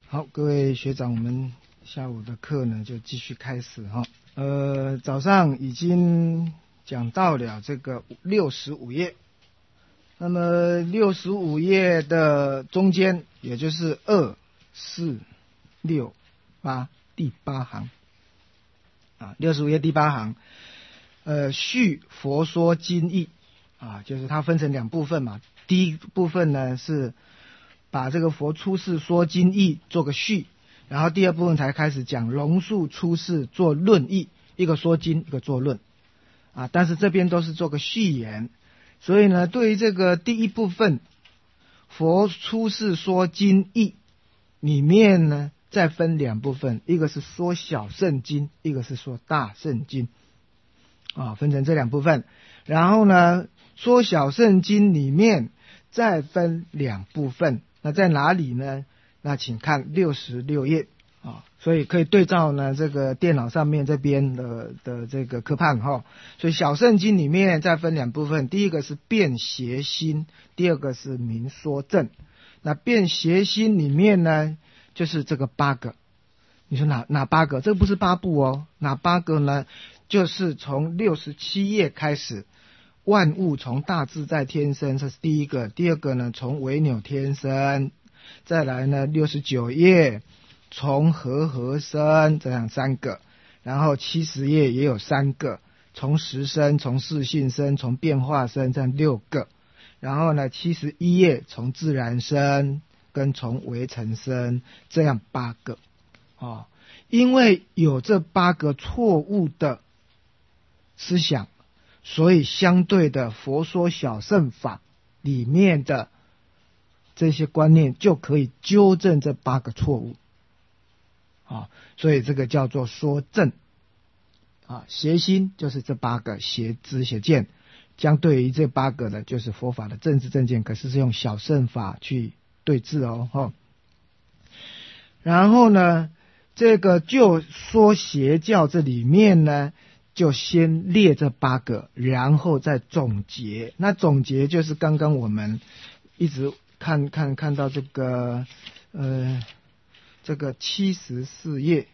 好，各位学长，我们下午的课呢就继续开始哈。早上已经讲到了这个65页，那么65页的中间，也就是2、4、6、8第8行啊，65页第8行，续佛说经义啊，就是它分成2部分嘛。第一部分呢是把这个佛出世说经义做个序，然后第二部分才开始讲龙树出世做论义，一个说经，一个做论啊。但是这边都是做个序言，所以呢，对于这个第一部分佛出世说经义里面呢，再分2部分，一个是说小圣经，一个是说大圣经啊，分成这2部分。然后呢，说小圣经里面再分2部分，那在哪里呢？那请看66页啊，所以可以对照呢这个电脑上面这边的这个科判哈。所以小圣经里面再分2部分，第一个是辩邪心，第二个是明说正。那辩邪心里面呢，就是这个8个。你说哪8个？这不是8部哦，哪8个呢？就是从67页开始，万物从大自在天生，这是第一个。第二个呢，从微扭天生。再来呢，69页从和生，这样3个。然后70页也有3个，从实生，从自性生，从变化生，这样6个。然后呢，71页从自然生跟从微尘生，这样8个。因为有这8个错误的思想，所以相对的佛说小乘法里面的这些观念就可以纠正这8个错误所以这个叫做说正邪心就是这8个邪知邪见，相对于这8个呢，就是佛法的正知正见，可是是用小乘法去对治然后呢，这个就说邪教这里面呢，就先列这8个，然后再总结。那总结就是刚刚我们一直看到这个这个74页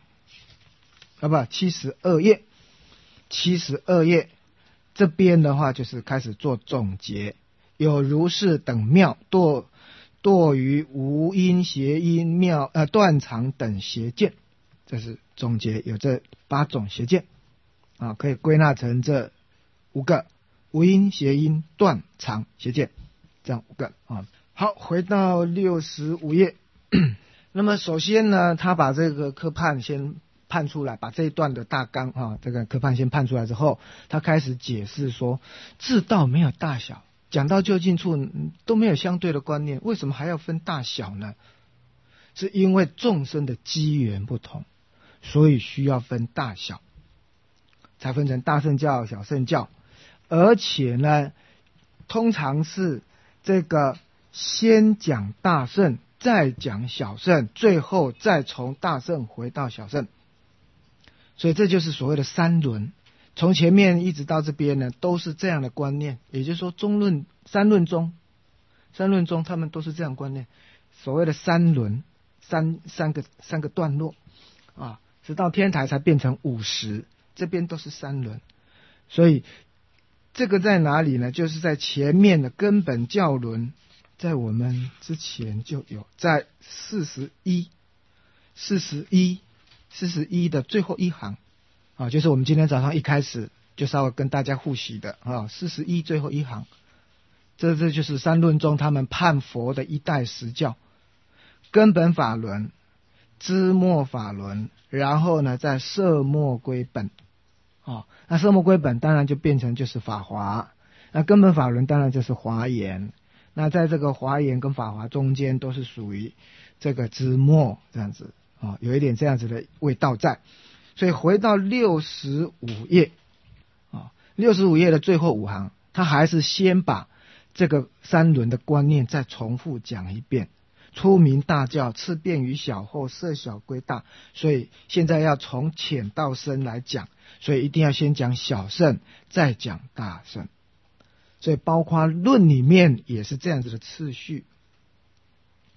72页72页这边的话，就是开始做总结。有如是等妙堕于无因邪因妙断常等邪见，这是总结，有这8种邪见可以归纳成这5个：无因邪因断常邪见，这样5个好，回到65页那么首先呢，他把这个科判先判出来，把这一段的大纲这个科判先判出来之后，他开始解释说，智道没有大小，讲到究竟处都没有相对的观念，为什么还要分大小呢？是因为众生的机缘不同，所以需要分大小，才分成大乘教、小乘教。而且呢，通常是这个先讲大乘，再讲小乘，最后再从大乘回到小乘。所以这就是所谓的3轮，从前面一直到这边呢，都是这样的观念。也就是说，三论中他们都是这样观念。所谓的3轮，三个段落直到天台才变成50，这边都是3轮。所以这个在哪里呢？就是在前面的根本教轮，在我们之前就有，在41的最后一行就是我们今天早上一开始就稍微跟大家复习的41最后一行，这就是3论中他们判佛的一代实教，根本法轮、知末法轮，然后呢再摄末归本那摄末归本当然就变成就是法华，那根本法轮当然就是华严，那在这个华严跟法华中间都是属于这个知末这样子有一点这样子的味道在。所以回到65页65页的最后5行，他还是先把这个3轮的观念再重复讲一遍。出名大教，次便于小，后摄小归大。所以现在要从浅到深来讲，所以一定要先讲小乘，再讲大乘。所以包括论里面也是这样子的次序。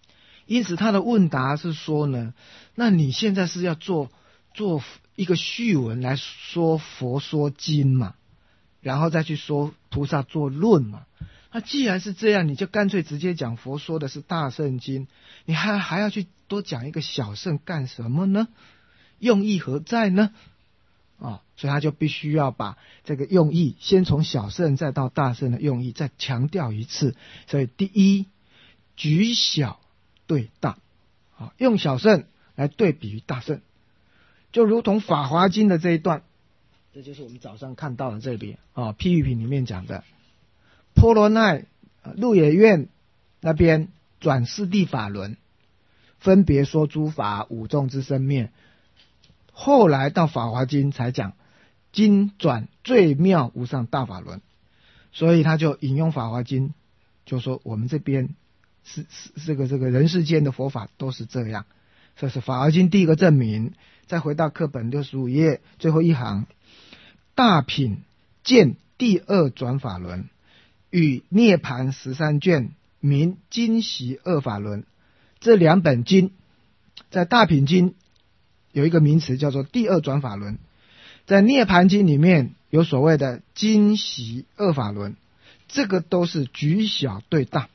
因此他的问答是说呢，那你现在是要做一个序文来说佛说经嘛，然后再去说菩萨做论嘛。那既然是这样，你就干脆直接讲佛说的是大圣经，你还要去多讲一个小圣干什么呢？用意何在呢？所以他就必须要把这个用意先从小圣再到大圣的用意再强调一次。所以第一，举小对大，用小圣来对比于大圣，就如同法华经的这一段，这就是我们早上看到的这边譬喻品里面讲的波罗奈鹿野苑那边转四谛法轮，分别说诸法五众之生灭，后来到法华经才讲经转最妙无上大法轮，所以他就引用法华经，就说我们这边是这个人世间的佛法都是这样。这是法华经第一个证明。再回到课本65页最后一行，大品见第二转法轮，与涅盘13卷名经习二法轮。这两本经在大品经有一个名词叫做第二转法轮，在涅盘经里面有所谓的经习二法轮，这个都是举小对大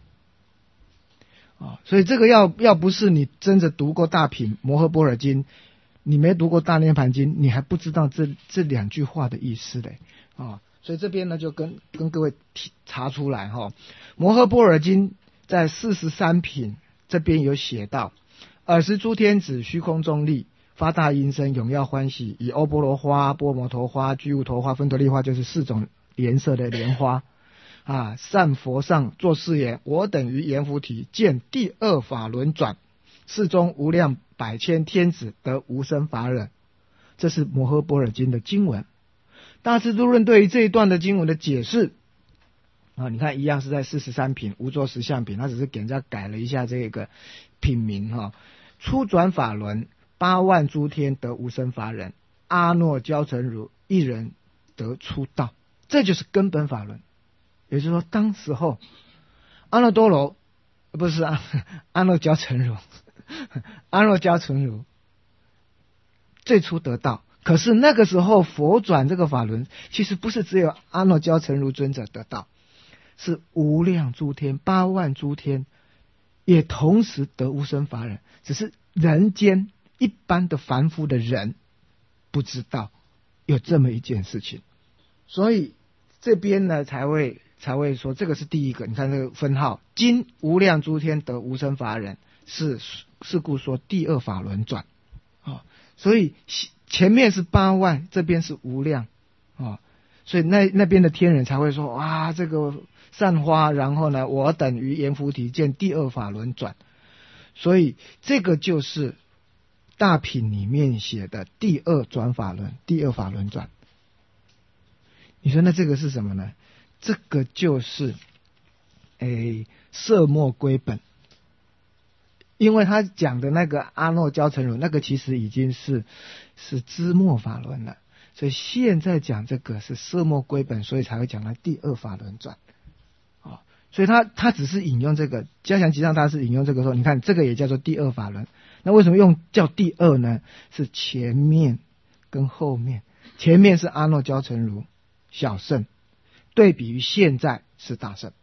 所以这个要不是你真的读过大品摩诃般若经，你没读过大涅盘经，你还不知道这两句话的意思嘞所以这边呢就跟各位查出来摩诃般若经在43品这边有写到，尔时诸天子虚空中立，发大音声，踊跃欢喜，以欧波罗花、波摩陀花、居无陀花、芬陀利花，就是4种颜色的莲花善佛上作是言：我等于阎浮提见第二法轮转，世中无量百千天子得无生法忍。这是摩诃般若经的经文。大智度论对于这一段的经文的解释你看一样是在43品无作实相品，他只是给人家改了一下这个品名初转法轮，8万诸天得无生法忍，阿耨交成如一人得出道。这就是根本法轮。也就是说当时候阿耨多罗不是阿耨交成如阿耨交成如最初得道。可是那个时候佛转这个法轮，其实不是只有阿耨交成如尊者得道，是无量诸天8万诸天也同时得无生法忍，只是人间一般的凡夫的人不知道有这么一件事情。所以这边呢才会说这个是第一个。你看这个分号，今无量诸天得无生法忍，是故说第二法轮转所以前面是8万，这边是无量所以那边的天人才会说哇，这个散花，然后呢我等于阎浮提见第二法轮转。所以这个就是大品里面写的第二转法轮，第二法轮转。你说那这个是什么呢？这个就是色末归本。因为他讲的那个阿耨交成如，那个其实已经是支末法轮了，所以现在讲这个是色末归本，所以才会讲到第二法轮转所以他只是引用这个嘉祥吉藏大师引用这个说，你看这个也叫做第二法轮。那为什么叫第二呢？是前面跟后面，前面是阿耨交成如小圣，对比于现在是大圣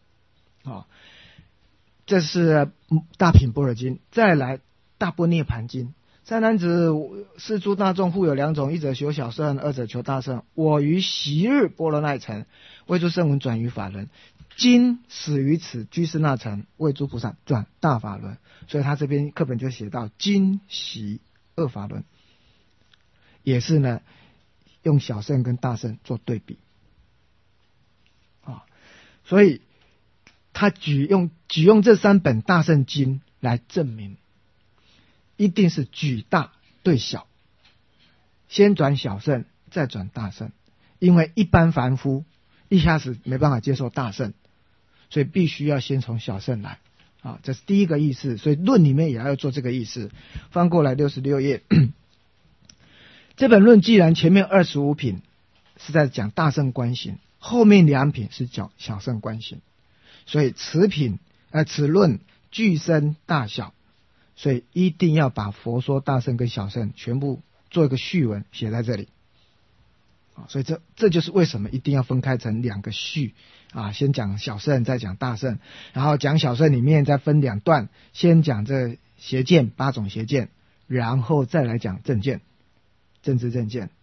这是大品般若经。再来大般涅盘经，三男子是诸大众互有2种，一者求小圣，二者求大圣。我于昔日波罗奈城为诸圣闻转于法轮，今始于此居士那城为诸菩萨转大法轮。所以他这边课本就写到经习二法轮，也是呢用小圣跟大圣做对比所以他举用这3本大圣经来证明，一定是举大对小，先转小圣再转大圣。因为一般凡夫一下子没办法接受大圣，所以必须要先从小圣来这是第一个意思。所以论里面也要做这个意思。翻过来66页这本论既然前面25品是在讲大圣观行，后面2品是讲小圣观行，所以此论具身大小，所以一定要把佛说大乘跟小乘全部做一个序文写在这里。所以这就是为什么一定要分开成2个序先讲小乘再讲大乘，然后讲小乘里面再分2段，先讲这邪见8种邪见，然后再来讲正见，正知正见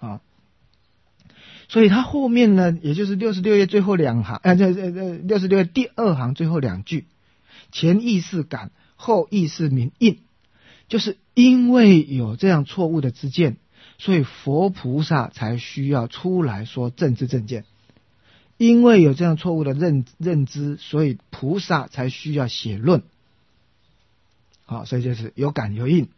所以他后面呢，也就是66页最后2行，66页第2行最后2句，前意识感，后意识明印，就是因为有这样错误的知见，所以佛菩萨才需要出来说正知正见。因为有这样错误的认知，所以菩萨才需要写论。所以就是有感有应。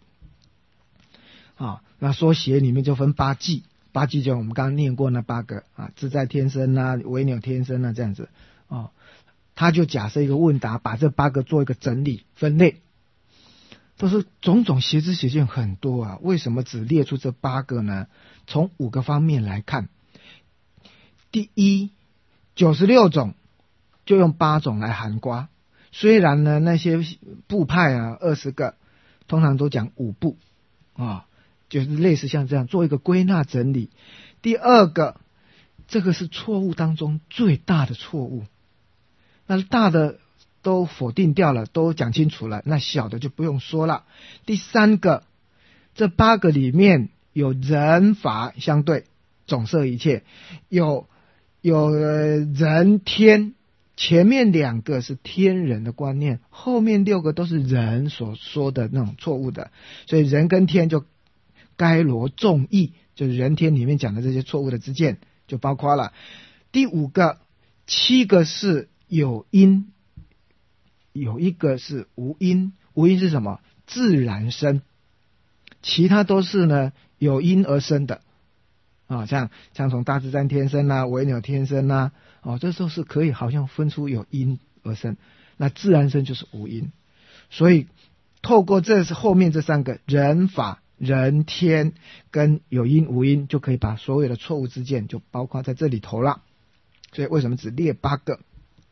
那说邪里面就分8际，8际就我们刚刚念过那8个自在天身微扭天身这样子他就假设一个问答，把这8个做一个整理分类。都是种种邪知邪见很多为什么只列出这8个呢？从5个方面来看。第一，96种就用8种来含括，虽然呢那些部派20个通常都讲5部就是类似像这样做一个归纳整理。第二个，这个是错误当中最大的错误，那大的都否定掉了，都讲清楚了，那小的就不用说了。第三个，这8个里面有人法相对，总摄一切，有人天，前面2个是天人的观念，后面6个都是人所说的那种错误的，所以人跟天就该罗众义，就是人天里面讲的这些错误的知见就包括了。第5个，7个是有因，有1个是无因。无因是什么？自然生，其他都是呢有因而生的像从大自在天生微扭天生这时候是可以好像分出有因而生，那自然生就是无因。所以透过这后面这3个人法、人天跟有因无因，就可以把所有的错误知见就包括在这里头了。所以为什么只列8个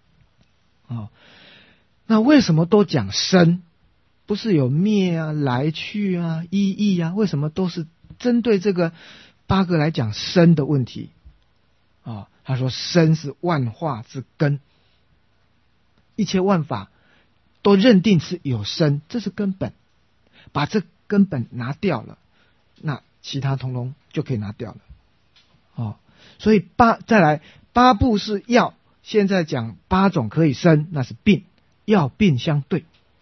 那为什么都讲生？不是有灭来去意义为什么都是针对这个8个来讲生的问题他说生是万化之根，一切万法都认定是有生，这是根本，把这根本拿掉了，那其他通通就可以拿掉了所以再来8部是药，现在讲8种可以生，那是病，药病相对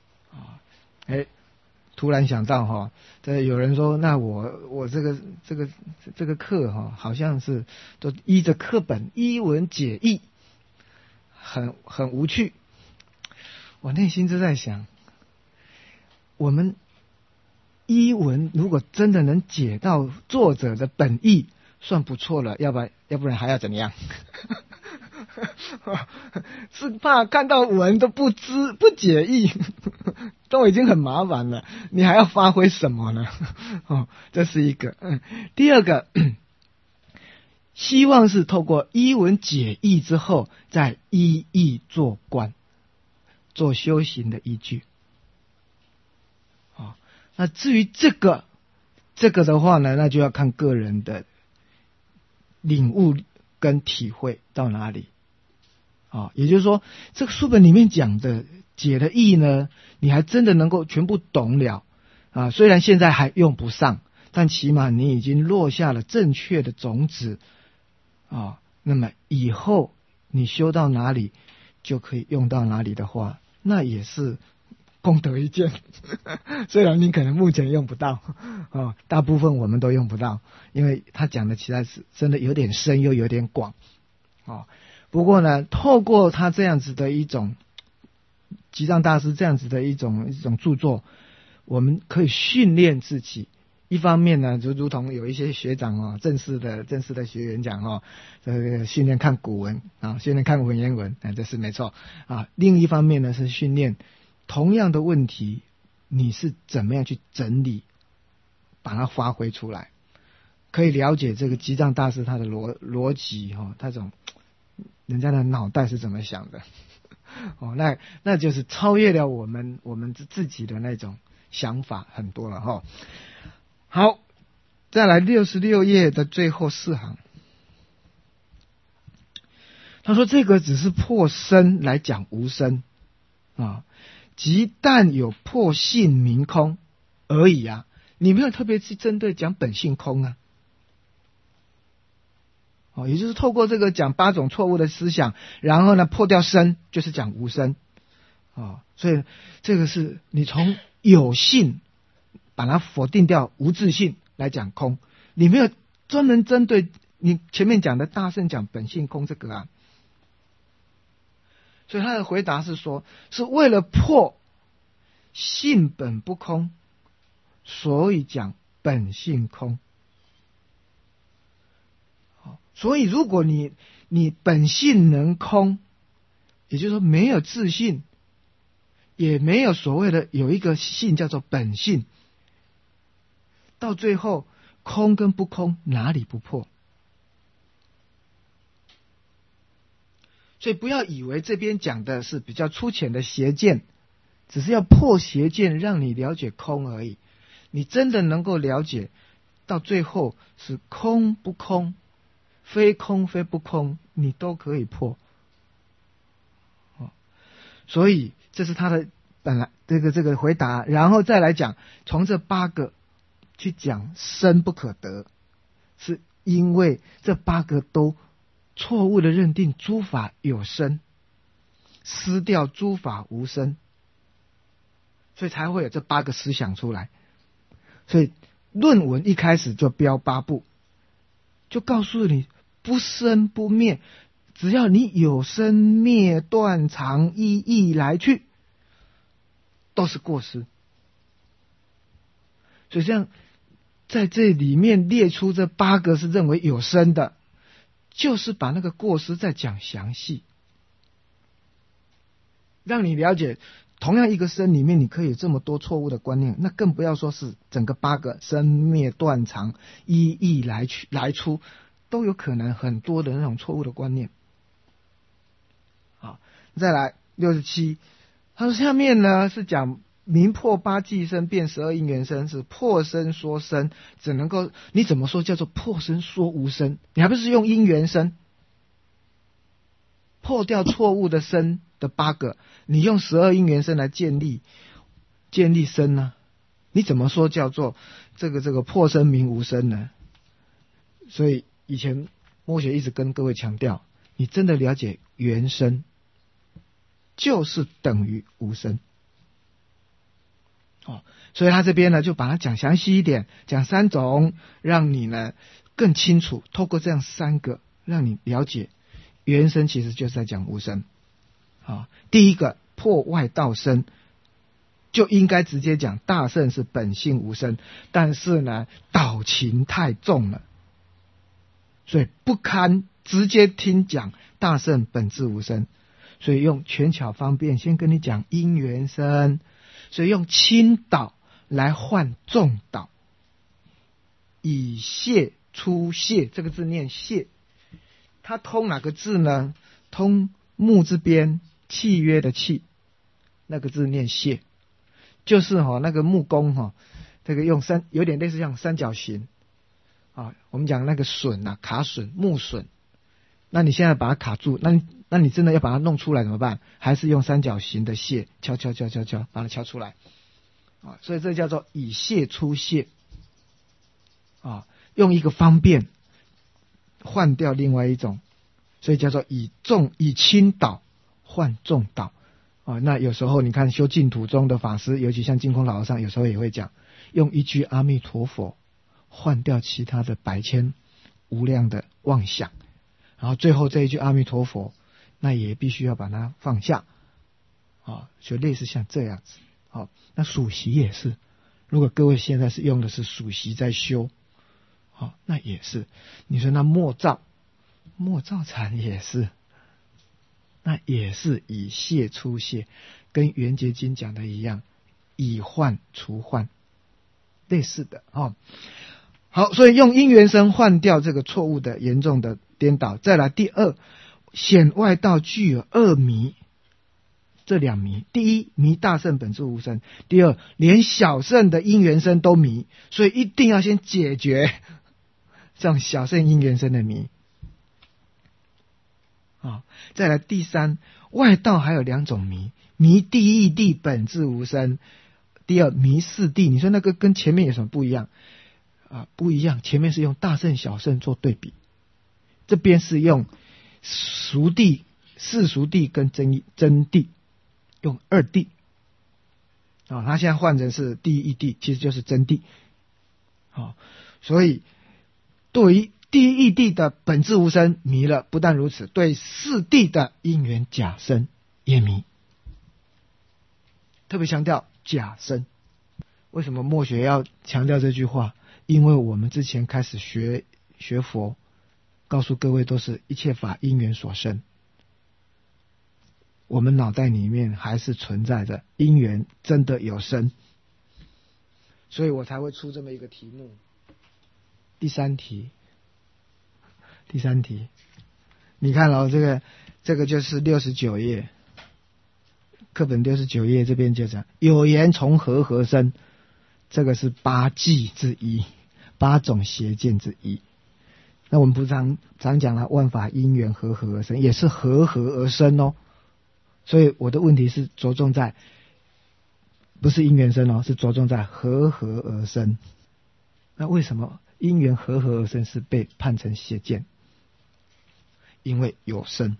突然想到有人说，那我这个课好像是都依着课本依文解义，很无趣。我内心就在想，我们依文如果真的能解到作者的本意，算不错了，要不然还要怎么样？是怕看到文都不解义，都已经很麻烦了，你还要发挥什么呢？这是一个。第二个，希望是透过依文解义之后，再依义做观，做修行的依据。那至于这个的话呢，那就要看个人的领悟跟体会到哪里也就是说，这个书本里面讲的解的义呢，你还真的能够全部懂了虽然现在还用不上，但起码你已经落下了正确的种子那么以后你修到哪里就可以用到哪里的话，那也是功德一件。虽然你可能目前用不到大部分我们都用不到，因为他讲的其实是真的有点深又有点广不过呢，透过他这样子的一种吉藏大师这样子的一种著作，我们可以训练自己。一方面呢，就如同有一些学长正式的学员讲训练看古文训练看文言文这是没错另一方面呢，是训练同样的问题，你是怎么样去整理，把它发挥出来，可以了解这个吉藏大师他的逻辑他这种人家的脑袋是怎么想的那就是超越了我们自己的那种想法很多了哈。好，再来66页的最后4行，他说这个只是破身来讲无生啊，即但有破性明空而已啊，你没有特别去针对讲本性空啊。也就是透过这个讲8种错误的思想，然后呢破掉身，就是讲无生所以这个是你从有性把它否定掉无自性来讲空，你没有专门针对你前面讲的大圣讲本性空这个啊。所以他的回答是说，是为了破性本不空，所以讲本性空。所以如果你本性能空，也就是说没有自性，也没有所谓的有一个性叫做本性，到最后空跟不空哪里不破？所以不要以为这边讲的是比较粗浅的邪见，只是要破邪见让你了解空而已。你真的能够了解到最后是空不空，非空非不空，你都可以破。所以这是他的本来这个回答，然后再来讲从这8个去讲生不可得，是因为这8个都错误的认定诸法有生，失掉诸法无生，所以才会有这8个思想出来。所以论文一开始就标8部，就告诉你不生不灭，只要你有生灭断常一意来去，都是过失。所以这样在这里面列出这8个是认为有生的，就是把那个过失再讲详细，让你了解同样一个生里面你可以有这么多错误的观念，那更不要说是整个8个生灭断常一意来出，都有可能很多的那种错误的观念。好，再来67，他说下面呢是讲明破8即生变12因缘生，是破身说生，只能够你怎么说叫做破身说无生？你还不是用因缘生破掉错误的生的8个，你用12因缘生来建立生呢？你怎么说叫做这个破身名无生呢？所以以前墨学一直跟各位强调，你真的了解原生就是等于无生。所以他这边呢就把它讲详细一点，讲3种，让你呢更清楚，透过这样3个让你了解原生其实就是在讲无生。第一个破外道生，就应该直接讲大圣是本性无生，但是呢导情太重了，所以不堪直接听讲大圣本质无生，所以用权巧方便先跟你讲因缘生，所以用轻导来换重导，以谢出谢，这个字念谢，它通哪个字呢？通木字边契约的契，那个字念谢，就是那个木工这个用有点类似像三角形我们讲那个榫卡榫木榫，那你现在把它卡住，那你真的要把它弄出来怎么办？还是用三角形的谢，敲把它敲出来所以这叫做以谢出谢用一个方便换掉另外一种，所以叫做以轻导换重导那有时候你看修净土中的法师，尤其像净空老和尚，有时候也会讲用一句阿弥陀佛换掉其他的百千无量的妄想，然后最后这一句阿弥陀佛那也必须要把它放下就类似像这样子那属习也是，如果各位现在是用的是属习在修那也是，你说那默照禅也是，那也是以谢出谢，跟圆觉经讲的一样，以换除换，类似的好，所以用因缘生换掉这个错误的严重的颠倒。再来第二，显外道具有恶迷这两迷。第一，迷大圣本质无生；第二，连小圣的因缘生都迷，所以一定要先解决这种小圣因缘生的迷。再来第三，外道还有两种迷：迷第一地本质无生，第二迷四谛。你说那个跟前面有什么不一样？不一样，前面是用大圣小圣做对比，这边是用俗谛、世俗谛跟真谛，用二谛。他现在换成是第一谛，其实就是真谛。所以对于第一谛的本质无生迷了，不但如此，对四谛的因缘假生也迷。特别强调假生。为什么末学要强调这句话？因为我们之前开始学佛，告诉各位都是一切法因缘所生，我们脑袋里面还是存在着因缘真的有生，所以我才会出这么一个题目。第三题，你看这个就是69页，课本69页这边就讲有言从何生，这个是八计之一，8种邪见之一。那我们不常讲了，万法因缘和合而生，也是和合而生哦。所以我的问题是着重在，不是因缘生哦，是着重在和合而生。那为什么因缘和合而生是被判成邪见？因为有生。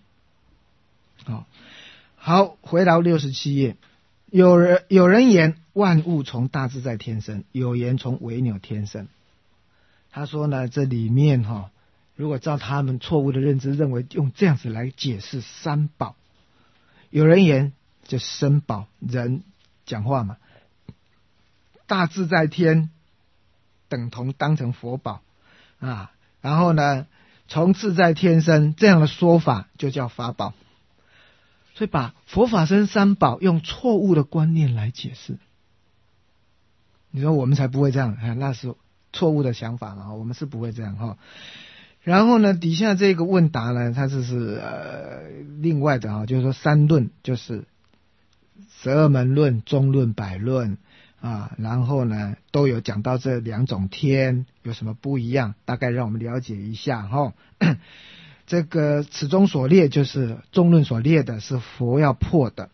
好，回到67页，有人言万物从大自在天生，有言从微扭天生。他说呢，这里面如果照他们错误的认知，认为用这样子来解释三宝，有人言就生宝，人讲话嘛，大自在天等同当成佛宝然后呢从自在天生，这样的说法就叫法宝。所以把佛法僧三宝用错误的观念来解释，你说我们才不会这样，那是错误的想法嘛，我们是不会这样然后呢，底下这个问答呢，它是另外的就是说三论，就是12门论、中论、百论然后呢都有讲到这两种天有什么不一样，大概让我们了解一下这个此中所列，就是中论所列的是佛要破的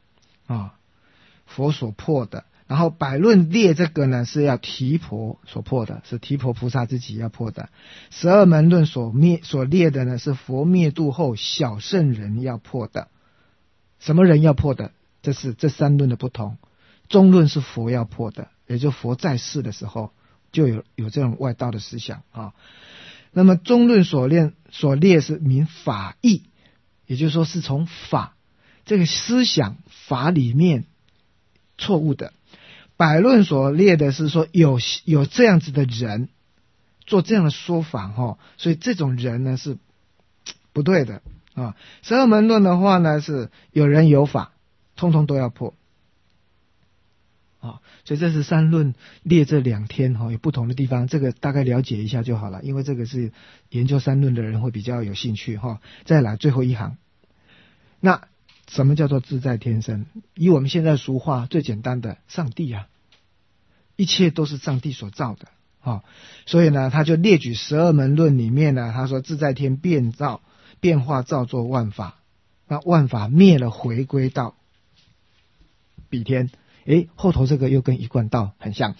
佛所破的。然后百论列这个呢是要提婆所破的，是提婆菩萨自己要破的。12门论所列的呢是佛灭度后小圣人要破的。什么人要破的？这是这三论的不同。中论是佛要破的，也就佛在世的时候就有这种外道的思想那么中论所列是明法义，也就是说是从法这个思想法里面错误的。百论所列的是说有这样子的人做这样的说法所以这种人呢是不对的12门论的话呢是有人有法，通通都要破所以这是三论列这两天有不同的地方，这个大概了解一下就好了，因为这个是研究三论的人会比较有兴趣再来最后一行，那什么叫做自在天生？以我们现在俗话最简单的，上帝一切都是上帝所造的所以呢他就列举12门论里面呢，他说自在天变化造作万法，那万法灭了回归到彼天。后头这个又跟一贯道很像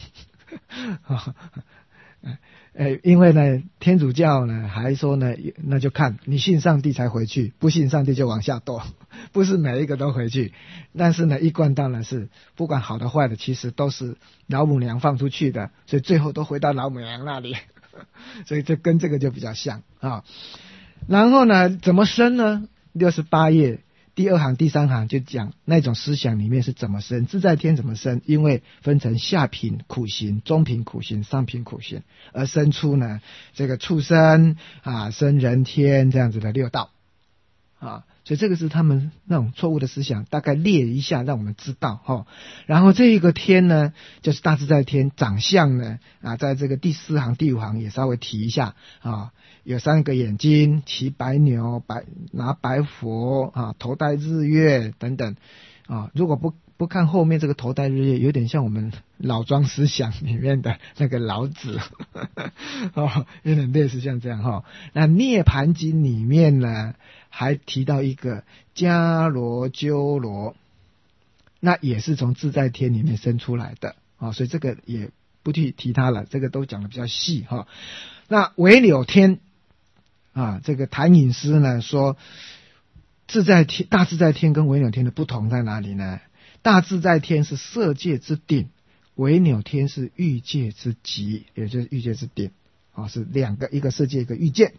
因为呢天主教呢还说呢，那就看你信上帝才回去，不信上帝就往下堕，不是每一个都回去。但是呢一贯道呢是不管好的坏的其实都是老母娘放出去的，所以最后都回到老母娘那里所以这跟这个就比较像然后呢怎么生呢？68页第2行第3行就讲那种思想里面是怎么生，自在天怎么生，因为分成下品苦行、中品苦行、上品苦行，而生出呢这个畜生生人天这样子的6道所以这个是他们那种错误的思想，大概列一下让我们知道然后这一个天呢就是大自在天，长相呢在这个第4行第5行也稍微提一下有3个眼睛，骑白牛，拿白佛头戴日月等等如果不看后面这个头戴日月，有点像我们老庄思想里面的那个老子有点类似像这样那涅盘经里面呢还提到一个迦罗鸠罗，那也是从自在天里面生出来的所以这个也不去提它了，这个都讲的比较细那维柳天这个谭隐师呢说，大自在天跟维柳天的不同在哪里呢？大自在天是色界之顶，维柳天是欲界之极，也就是欲界之顶是两个，一个色界一个欲界。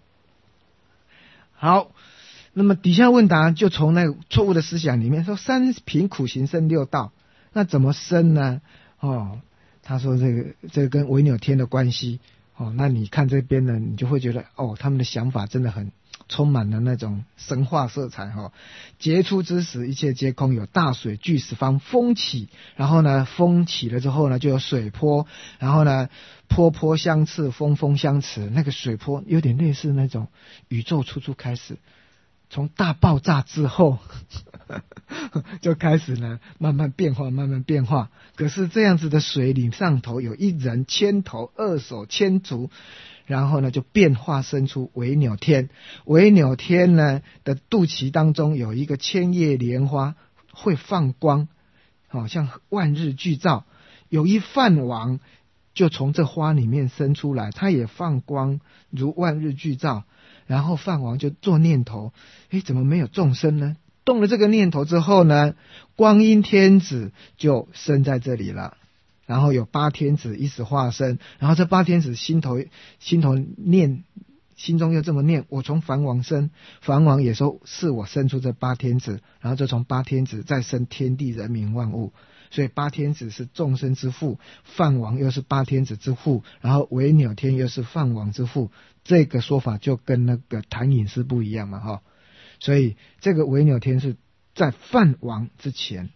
好，那么底下问答就从那个错误的思想里面说，三品苦行生六道，那怎么生呢？他说这个跟维柳天的关系那你看这边呢，你就会觉得他们的想法真的很充满了那种神话色彩杰出之时一切皆空，有大水巨十方，风起，然后呢风起了之后呢就有水波，然后呢波波相斥，风风相持，那个水波有点类似那种宇宙初开始，从大爆炸之后就开始呢慢慢变化，可是这样子的水里上头有一人牵头，二手牵足，然后呢就变化生出维柳天。维柳天呢的肚脐当中有一个千叶莲花会放光，像万日俱照，有一梵王就从这花里面生出来，它也放光如万日俱照，然后梵王就做念头，怎么没有众生呢？动了这个念头之后呢，光阴天子就生在这里了，然后有八天子一时化身，然后这八天子心头念，心中又这么念，我从梵王生，梵王也说是我生出这八天子，然后就从八天子再生天地人民万物，所以八天子是众生之父，梵王又是八天子之父，然后维柳天又是梵王之父，这个说法就跟那个谭隐师不一样嘛所以这个维柳天是在梵王之前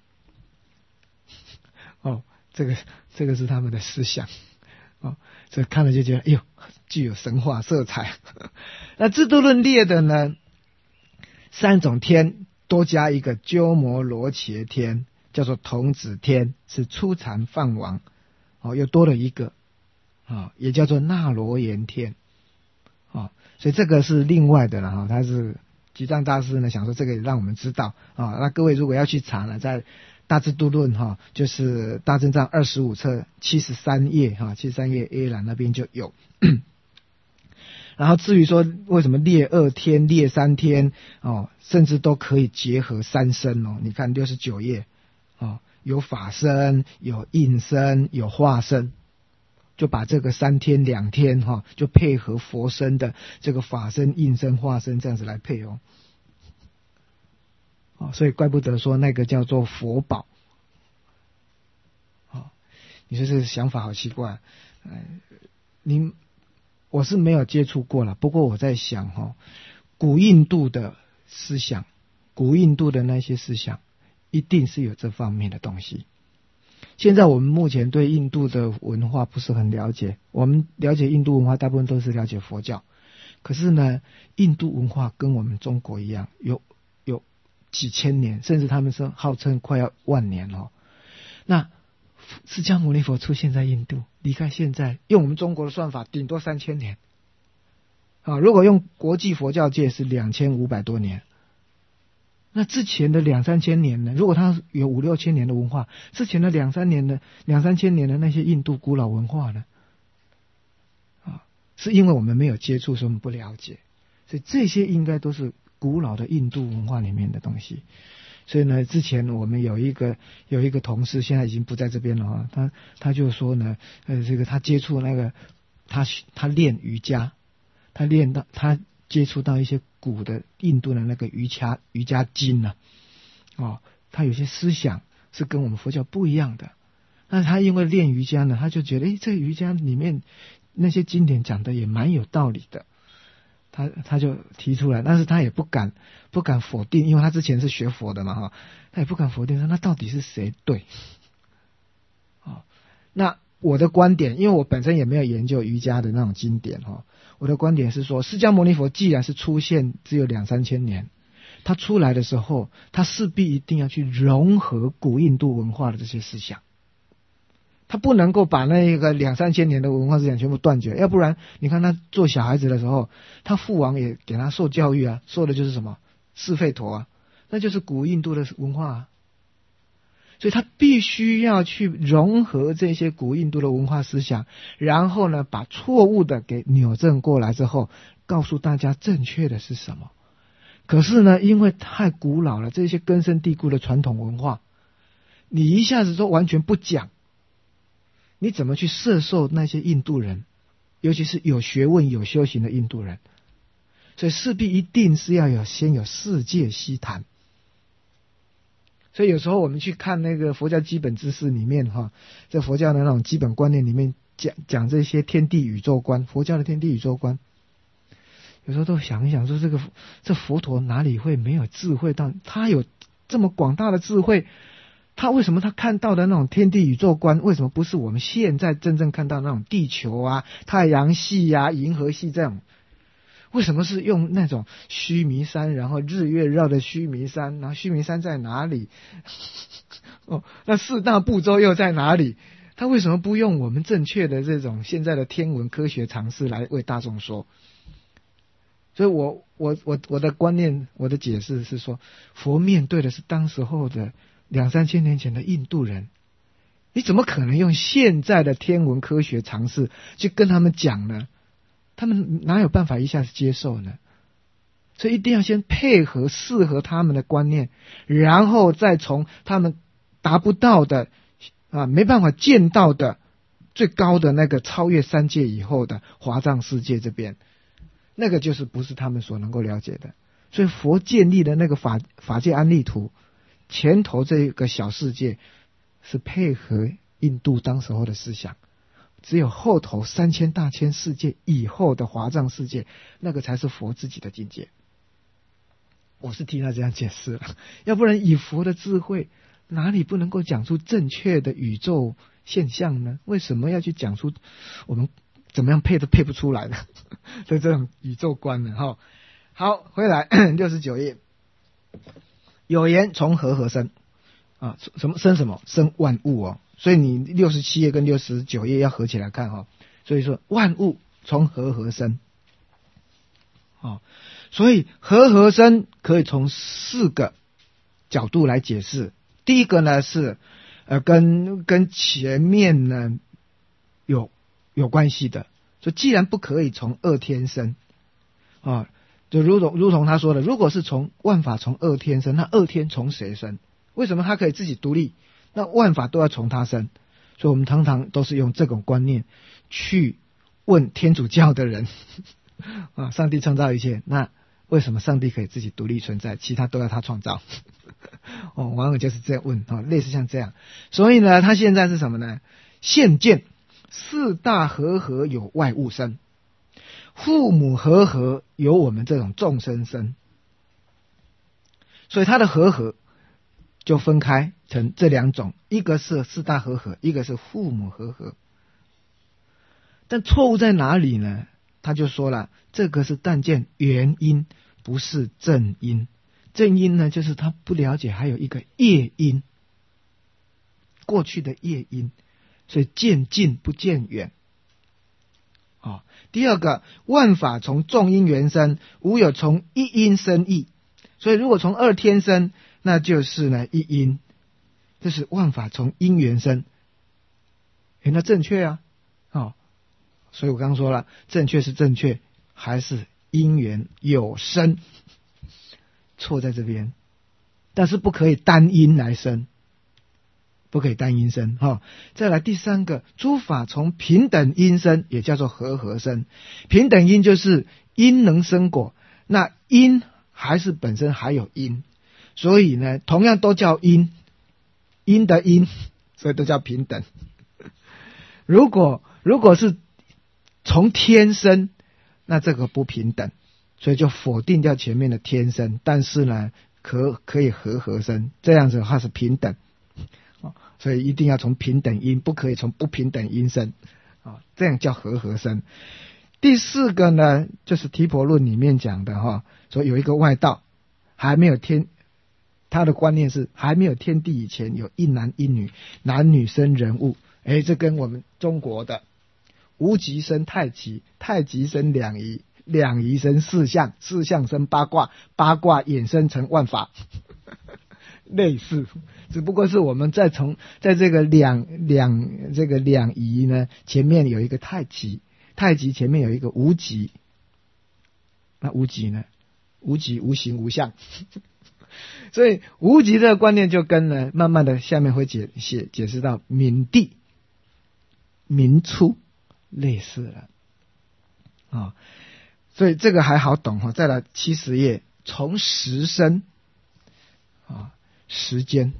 这个是他们的思想所以看了就觉得具有神话色彩那制度论列的呢，三种天多加一个鸠摩罗伽天，叫做童子天，是初禅梵王又多了一个也叫做那罗延天所以这个是另外的了他是吉藏大师呢想说这个也让我们知道那各位如果要去查呢，在大智度论就是大正藏25册73页73页 A 栏那边就有然后至于说为什么列二天列三天甚至都可以结合三身你看69页有法身，有应身，有化身，就把这个三天两天就配合佛身的这个法身、应身、化身这样子来配所以怪不得说那个叫做佛宝你说这个想法好奇怪我是没有接触过了，不过我在想古印度的思想，古印度的那些思想一定是有这方面的东西。现在我们目前对印度的文化不是很了解，我们了解印度文化大部分都是了解佛教，可是呢印度文化跟我们中国一样有几千年，甚至他们是号称快要万年那释迦牟尼佛出现在印度，离开现在用我们中国的算法顶多3000年如果用国际佛教界是2500多年，那之前的2-3千年呢？如果它有5-6千年的文化，之前的2-3千年的那些印度古老文化呢？是因为我们没有接触，所以我们不了解，所以这些应该都是古老的印度文化里面的东西。所以呢，之前我们有一个同事，现在已经不在这边了他就说呢，这个他接触那个他练瑜伽，他接触到一些古的印度的那个瑜伽经他有些思想是跟我们佛教不一样的。那他因为练瑜伽呢，他就觉得这瑜伽里面那些经典讲的也蛮有道理的，他就提出来，但是他也不敢否定，因为他之前是学佛的嘛他也不敢否定说那到底是谁对那我的观点，因为我本身也没有研究瑜伽的那种经典我的观点是说，释迦牟尼佛既然是出现只有2-3千年， 他出来的时候，他势必一定要去融合古印度文化的这些思想，他不能够把那个2、3千年的文化思想全部断绝，要不然你看他做小孩子的时候，他父王也给他受教育啊，受的就是什么释吠陀啊，那就是古印度的文化啊。所以他必须要去融合这些古印度的文化思想，然后呢，把错误的给扭正过来之后，告诉大家正确的是什么。可是呢，因为太古老了，这些根深蒂固的传统文化，你一下子都完全不讲，你怎么去摄受那些印度人，尤其是有学问有修行的印度人？所以势必一定是要先有世界悉谈。所以有时候我们去看那个佛教基本知识里面这佛教的那种基本观念里面讲这些天地宇宙观，佛教的天地宇宙观，有时候都想一想说，这佛陀哪里会没有智慧到他有这么广大的智慧，他为什么他看到的那种天地宇宙观，为什么不是我们现在真正看到那种地球啊、太阳系啊、银河系这样？为什么是用那种须弥山，然后日月绕的须弥山，然后须弥山在哪里？那4大部洲又在哪里？他为什么不用我们正确的这种现在的天文科学常识来为大众说？所以我的观念，我的解释是说，佛面对的是当时候的2、3千年前的印度人，你怎么可能用现在的天文科学常识去跟他们讲呢？他们哪有办法一下子接受呢？所以一定要先配合适合他们的观念，然后再从他们达不到的没办法见到的最高的那个超越3界以后的华藏世界这边，那个就是不是他们所能够了解的。所以佛建立的那个法界安立图，前头这个小世界是配合印度当时候的思想，只有后头3000大千世界以后的华藏世界，那个才是佛自己的境界。我是替他这样解释了，要不然以佛的智慧，哪里不能够讲出正确的宇宙现象呢？为什么要去讲出我们怎么样配都配不出来的的这种宇宙观呢？好，回来69页，有言从和生什么生什么生万物所以你67页跟69页要合起来看所以说万物从和生所以和生可以从4个角度来解释。第一个呢是跟前面呢有关系的，所以既然不可以从2天生就如同他说的，如果是从万法从2天生，那2天从谁生？为什么他可以自己独立？那万法都要从他生。所以我们常常都是用这种观念去问天主教的人上帝创造一切，那为什么上帝可以自己独立存在，其他都要他创造？往往就是这样问类似像这样。所以呢，他现在是什么呢？现见4大和有外物生，父母和有我们这种众生生。所以他的和就分开成这2种，一个是4大和，一个是父母和。但错误在哪里呢？他就说了，这个是但见原因，不是正因。正因呢，就是他不了解还有一个业因，过去的业因，所以见近不见远。第二个，万法从众因缘生，无有从一因生异。所以如果从2天生，那就是呢一因，这是万法从因缘生。那正确啊所以我刚刚说了，正确是正确，还是因缘有生，错在这边。但是不可以单因来生，不可以单因生再来第3个，诸法从平等因生，也叫做和生。平等因就是因能生果，那因还是本身还有因，所以呢同样都叫因的因，所以都叫平等。如果是从天生，那这个不平等，所以就否定掉前面的天生，但是呢可以和生，这样子的话是平等所以一定要从平等因，不可以从不平等因生这样叫和生。第4个呢，就是提婆论里面讲的说有一个外道， 还没有天，他的观念是还没有天地以前有一男一女，男女生人物。这跟我们中国的无极生太极，太极生两仪，两仪生四象，四象生八卦，八卦衍生成万法类似，只不过是我们在这个两仪呢，前面有一个太极，太极前面有一个无极。那无极呢？无极无形无相所以无极这个观念就跟呢，慢慢的下面会解释到明帝、明初类似了所以这个还好懂再来70页，从时生时间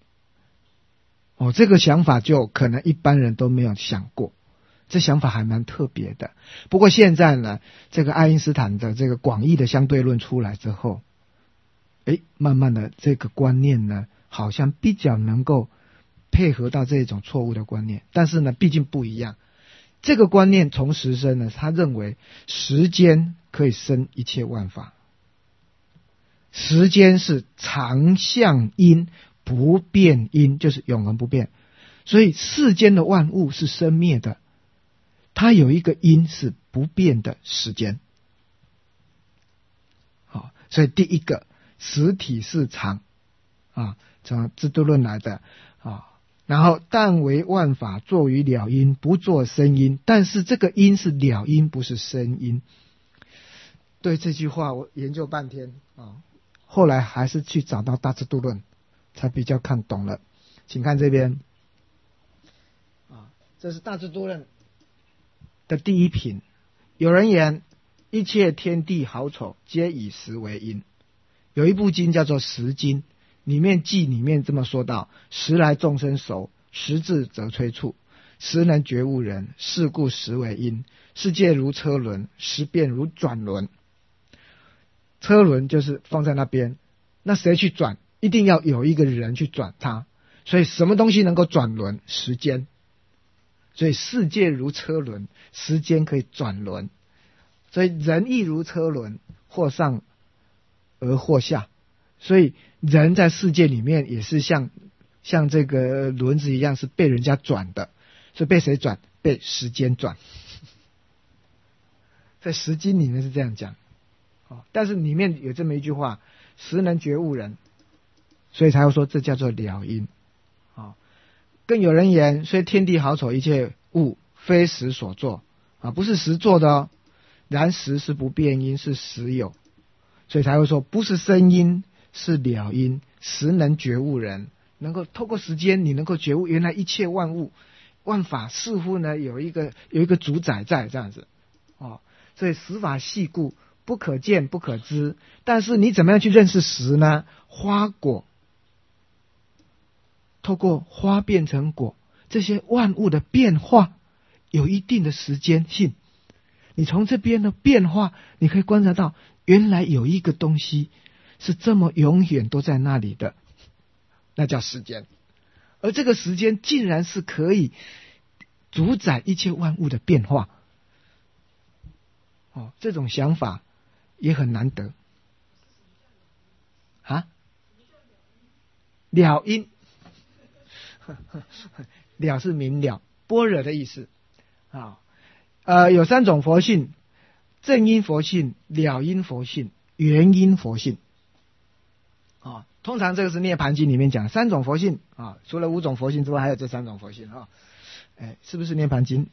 这个想法就可能一般人都没有想过，这想法还蛮特别的。不过现在呢，这个爱因斯坦的这个广义的相对论出来之后，慢慢的这个观念呢，好像比较能够配合到这种错误的观念。但是呢，毕竟不一样。这个观念从时生呢，他认为时间可以生一切万法，时间是常相因，不变因，就是永恒不变。所以世间的万物是生灭的，它有一个因是不变的时间。所以第一个实体是常从制度论来的然后但为万法作于了因，不作生因，但是这个因是了因，不是生因。对这句话我研究半天后来还是去找到大制度论才比较看懂了。请看这边这是大制度论的第一品。有人言一切天地好丑，皆以时为因。有一部经叫做《时经》，里面这么说道：时来众生熟，时至则催促，时能觉悟人，是故时为因。世界如车轮，时变如转轮。车轮就是放在那边，那谁去转？一定要有一个人去转它。所以什么东西能够转轮？时间。所以世界如车轮，时间可以转轮。所以人亦如车轮，或上而或下。所以人在世界里面也是像这个轮子一样，是被人家转的。所以被谁转？被时间转。在《时经》里面是这样讲但是里面有这么一句话：时能觉悟人，所以才会说这叫做了因更有人言，虽天地好丑，一切物非时所作不是时做的然时是不变因，是时有，所以才会说不是生因，是了因。时能觉悟人，能够透过时间，你能够觉悟原来一切万物万法似乎呢有一个主宰在这样子所以时法细故，不可见不可知。但是你怎么样去认识时呢？花果透过花变成果，这些万物的变化有一定的时间性。你从这边的变化，你可以观察到原来有一个东西是这么永远都在那里的，那叫时间。而这个时间竟然是可以主宰一切万物的变化这种想法也很难得了因了是明了，般若的意思有3种佛性：正因佛性、了因佛性、原因佛性通常这个是涅盘经里面讲3种佛性除了5种佛性之外，还有这3种佛性是不是涅盘经？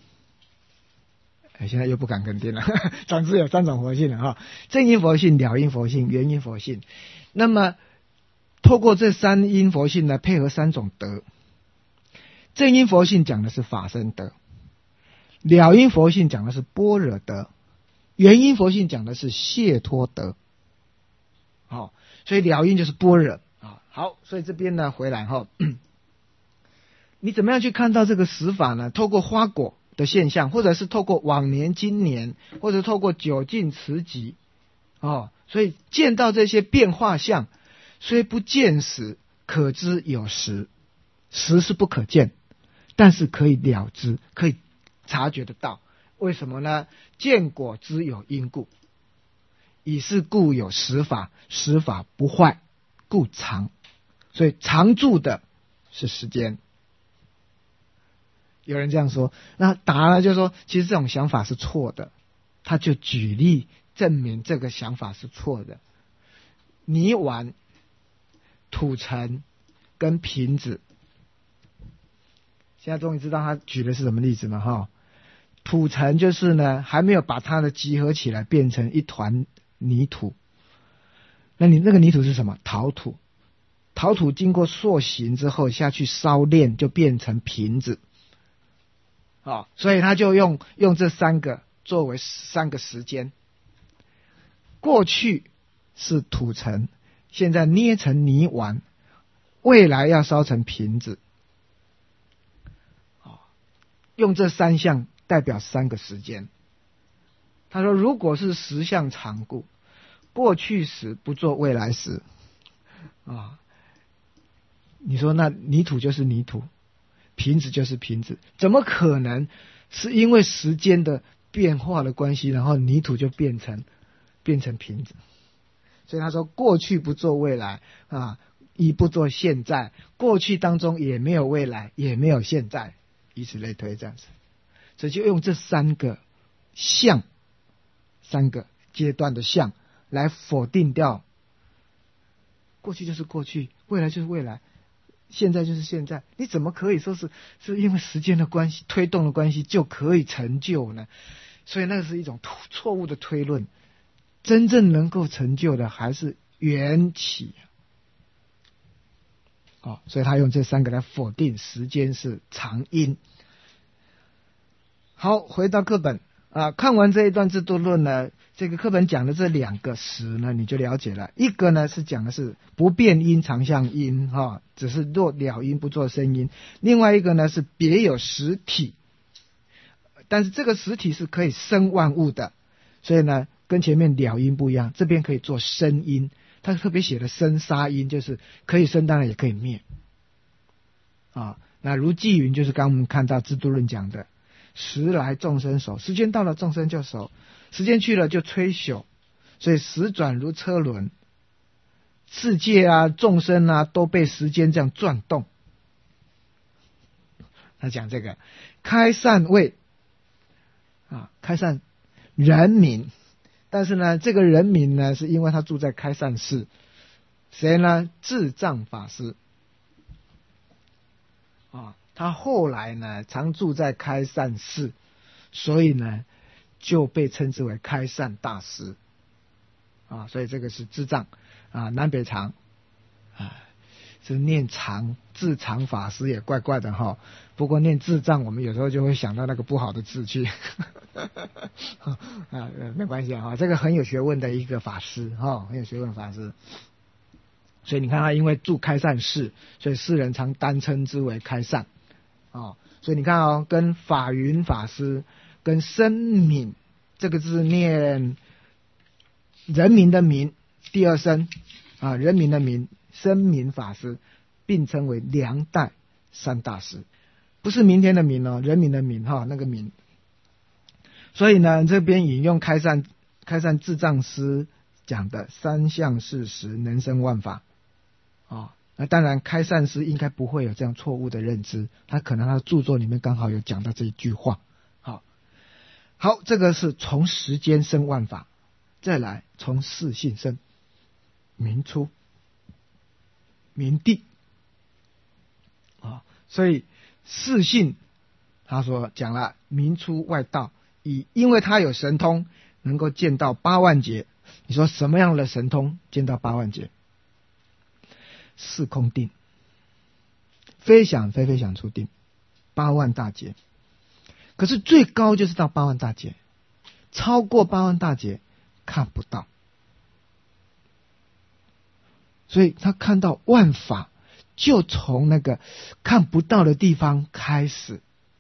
现在又不敢肯定了总之有3种佛性了正因佛性、了因佛性、原因佛性。那么透过这3因佛性呢，配合3种德。正因佛性讲的是法身德，了因佛性讲的是般若德，原因佛性讲的是解脱德所以了因就是般若好，所以这边呢回来你怎么样去看到这个实法呢？透过花果的现象，或者是透过往年今年，或者透过久近迟疾所以见到这些变化相，虽不见时，可知有时。时是不可见，但是可以了知，可以察觉得到。为什么呢？见果知有因故， 以是故有实法，实法不坏，故常。所以常住的是时间。有人这样说，那答案就说，其实这种想法是错的。他就举例证明这个想法是错的。泥丸、土层跟瓶子，现在终于知道他举的是什么例子了哈。土层就是呢，还没有把它的集合起来变成一团泥土。那你那个泥土是什么？陶土。陶土经过塑形之后下去烧炼，就变成瓶子。所以他就用这三个作为三个时间。过去是土层，现在捏成泥丸，未来要烧成瓶子。用这三项代表三个时间。他说，如果是实相常故，过去时不做未来时你说那泥土就是泥土，瓶子就是瓶子，怎么可能是因为时间的变化的关系，然后泥土就变成瓶子？所以他说，过去不做未来亦不做现在，过去当中也没有未来，也没有现在，以此类推，这样子。所以就用这三个相，三个阶段的相来否定掉过去就是过去，未来就是未来，现在就是现在。你怎么可以说是因为时间的关系、推动的关系就可以成就呢？所以那个是一种错误的推论。真正能够成就的还是缘起。所以他用这三个来否定时间是常因。好，回到课本看完这一段制度论呢，这个课本讲的这两个时呢，你就了解了。一个呢是讲的是不变因常相因只是做了因不做声音。另外一个呢是别有实体，但是这个实体是可以生万物的，所以呢跟前面了因不一样，这边可以做生因。他特别写的生杀因，就是可以生当然也可以灭那如纪云就是刚我们看到制度论讲的，时来众生熟，时间到了众生就熟，时间去了就摧朽。所以时转如车轮，世界众生都被时间这样转动。他讲这个开善位开善人民，但是呢这个人民呢是因为他住在开善寺。谁呢？智障法师他后来呢常住在开善寺，所以呢就被称之为开善大师所以这个是智障南北长是念长，智长法师也怪怪的不过念智障我们有时候就会想到那个不好的字去没关系这个很有学问的一个法师很有学问的法师。所以你看他因为住开善寺，所以世人常单称之为开善所以你看跟法云法师跟生敏，这个字念人民的民，第二声人民的民，生敏法师并称为梁代三大师，不是明天的明人民的民那个民。所以呢这边引用开善智障师讲的三相事实能生万法那当然开善师应该不会有这样错误的认知，他可能他的著作里面刚好有讲到这一句话。好，这个是从时间生万法，再来从事性生明出明地所以事性他说讲了明出外道，因为他有神通能够见到八万劫。你说什么样的神通见到八万劫？四空定，非想非非想出定，八万大劫。可是最高就是到八万大劫，超过八万大劫看不到。所以他看到万法就从那个看不到的地方开始。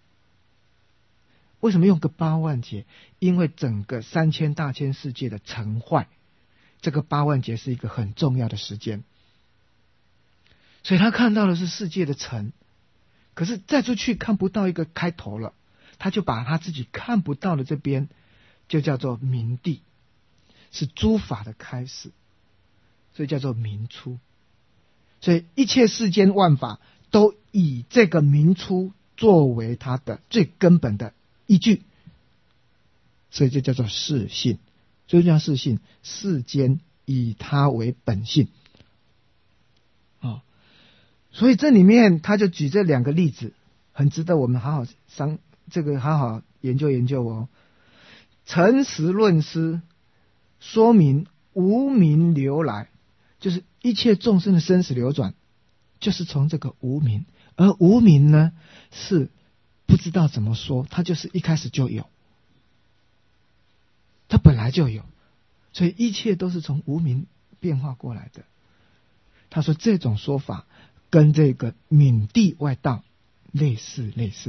为什么用个八万劫？因为整个3000大千世界的成坏，这个八万劫是一个很重要的时间。所以他看到的是世界的成，可是再出去看不到一个开头了，他就把他自己看不到的这边就叫做明地。 是诸法的开始，所以叫做明初。所以一切世间万法都以这个明初作为它的最根本的依据，所以就叫做世性。所以叫世性，世间以它为本性。所以这里面他就举这两个例子，很值得我们好好研究研究哦。诚实论师说明无明流来，就是一切众生的生死流转，就是从这个无明。而无明呢，是不知道怎么说，它就是一开始就有，它本来就有，所以一切都是从无明变化过来的。他说这种说法跟这个敏地外道类似。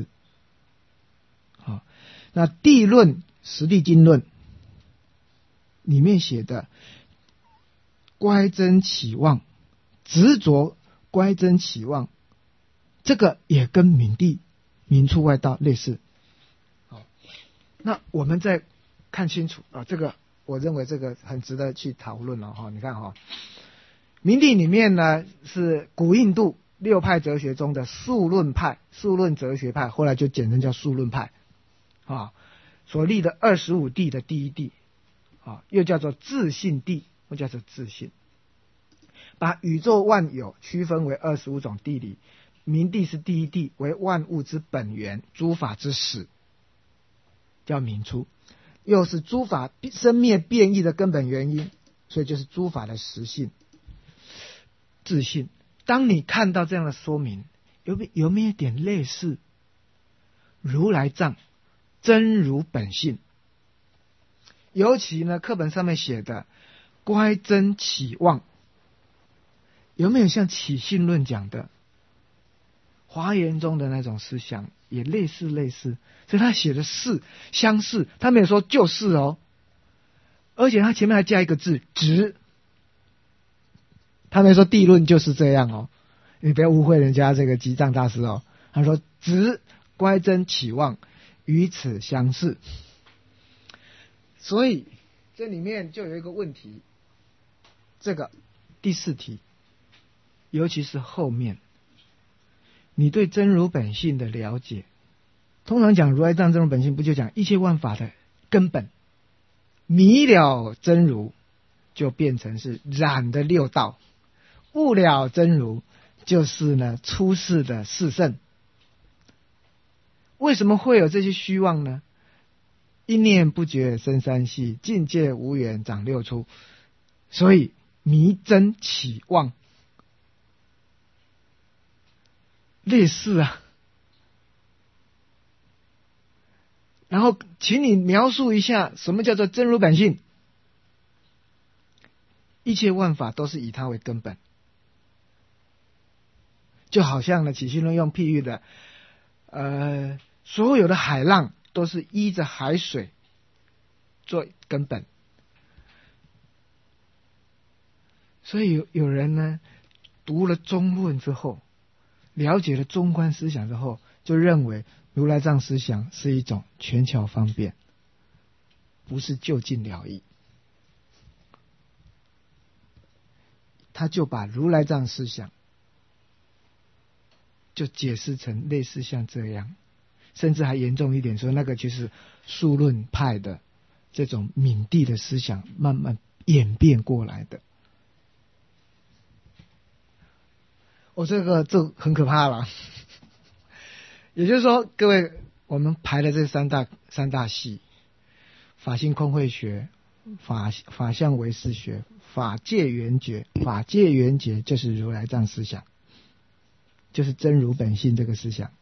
好，那地论实地经论里面写的乖真起妄，执着乖真起妄，这个也跟敏地明初外道类似。好，那我们再看清楚这个我认为这个很值得去讨论了你看明地里面呢是古印度六派哲学中的数论派，数论哲学派，后来就简称叫数论派所立的25地的第一地又叫做自性地，或叫做自性，把宇宙万有区分为25种地理，明地是第一地，为万物之本源，诸法之始，叫明初，又是诸法生灭变异的根本原因，所以就是诸法的实性自性。当你看到这样的说明，有没有点类似如来藏真如本性？尤其呢课本上面写的乖真起妄，有没有像起信论讲的华严中的那种思想？也类似。所以他写的是相似，他没有说就是而且他前面还加一个字直，他没说地论就是这样你不要误会人家这个吉藏大师他说直乖真起妄与此相似。所以这里面就有一个问题，这个第4题，尤其是后面你对真如本性的了解，通常讲如来藏真如本性，不就讲一切万法的根本，迷了真如就变成是染的六道，悟了真如就是呢出世的四圣。为什么会有这些虚妄呢？一念不觉生三系，境界无缘长六出，所以迷真起妄，类似然后请你描述一下什么叫做真如本性。一切万法都是以它为根本，就好像呢起信论用譬喻的所有的海浪都是依着海水做根本。所以有人呢读了中论之后，了解了中观思想之后，就认为如来藏思想是一种权巧方便，不是就近了义。他就把如来藏思想就解释成类似像这样，甚至还严重一点说那个就是数论派的这种敏地的思想慢慢演变过来的。这很可怕了。也就是说各位，我们排的这三大系，法性空慧学、法相唯识学、法界缘觉，法界缘觉就是如来藏思想，就是真如本性这个思想。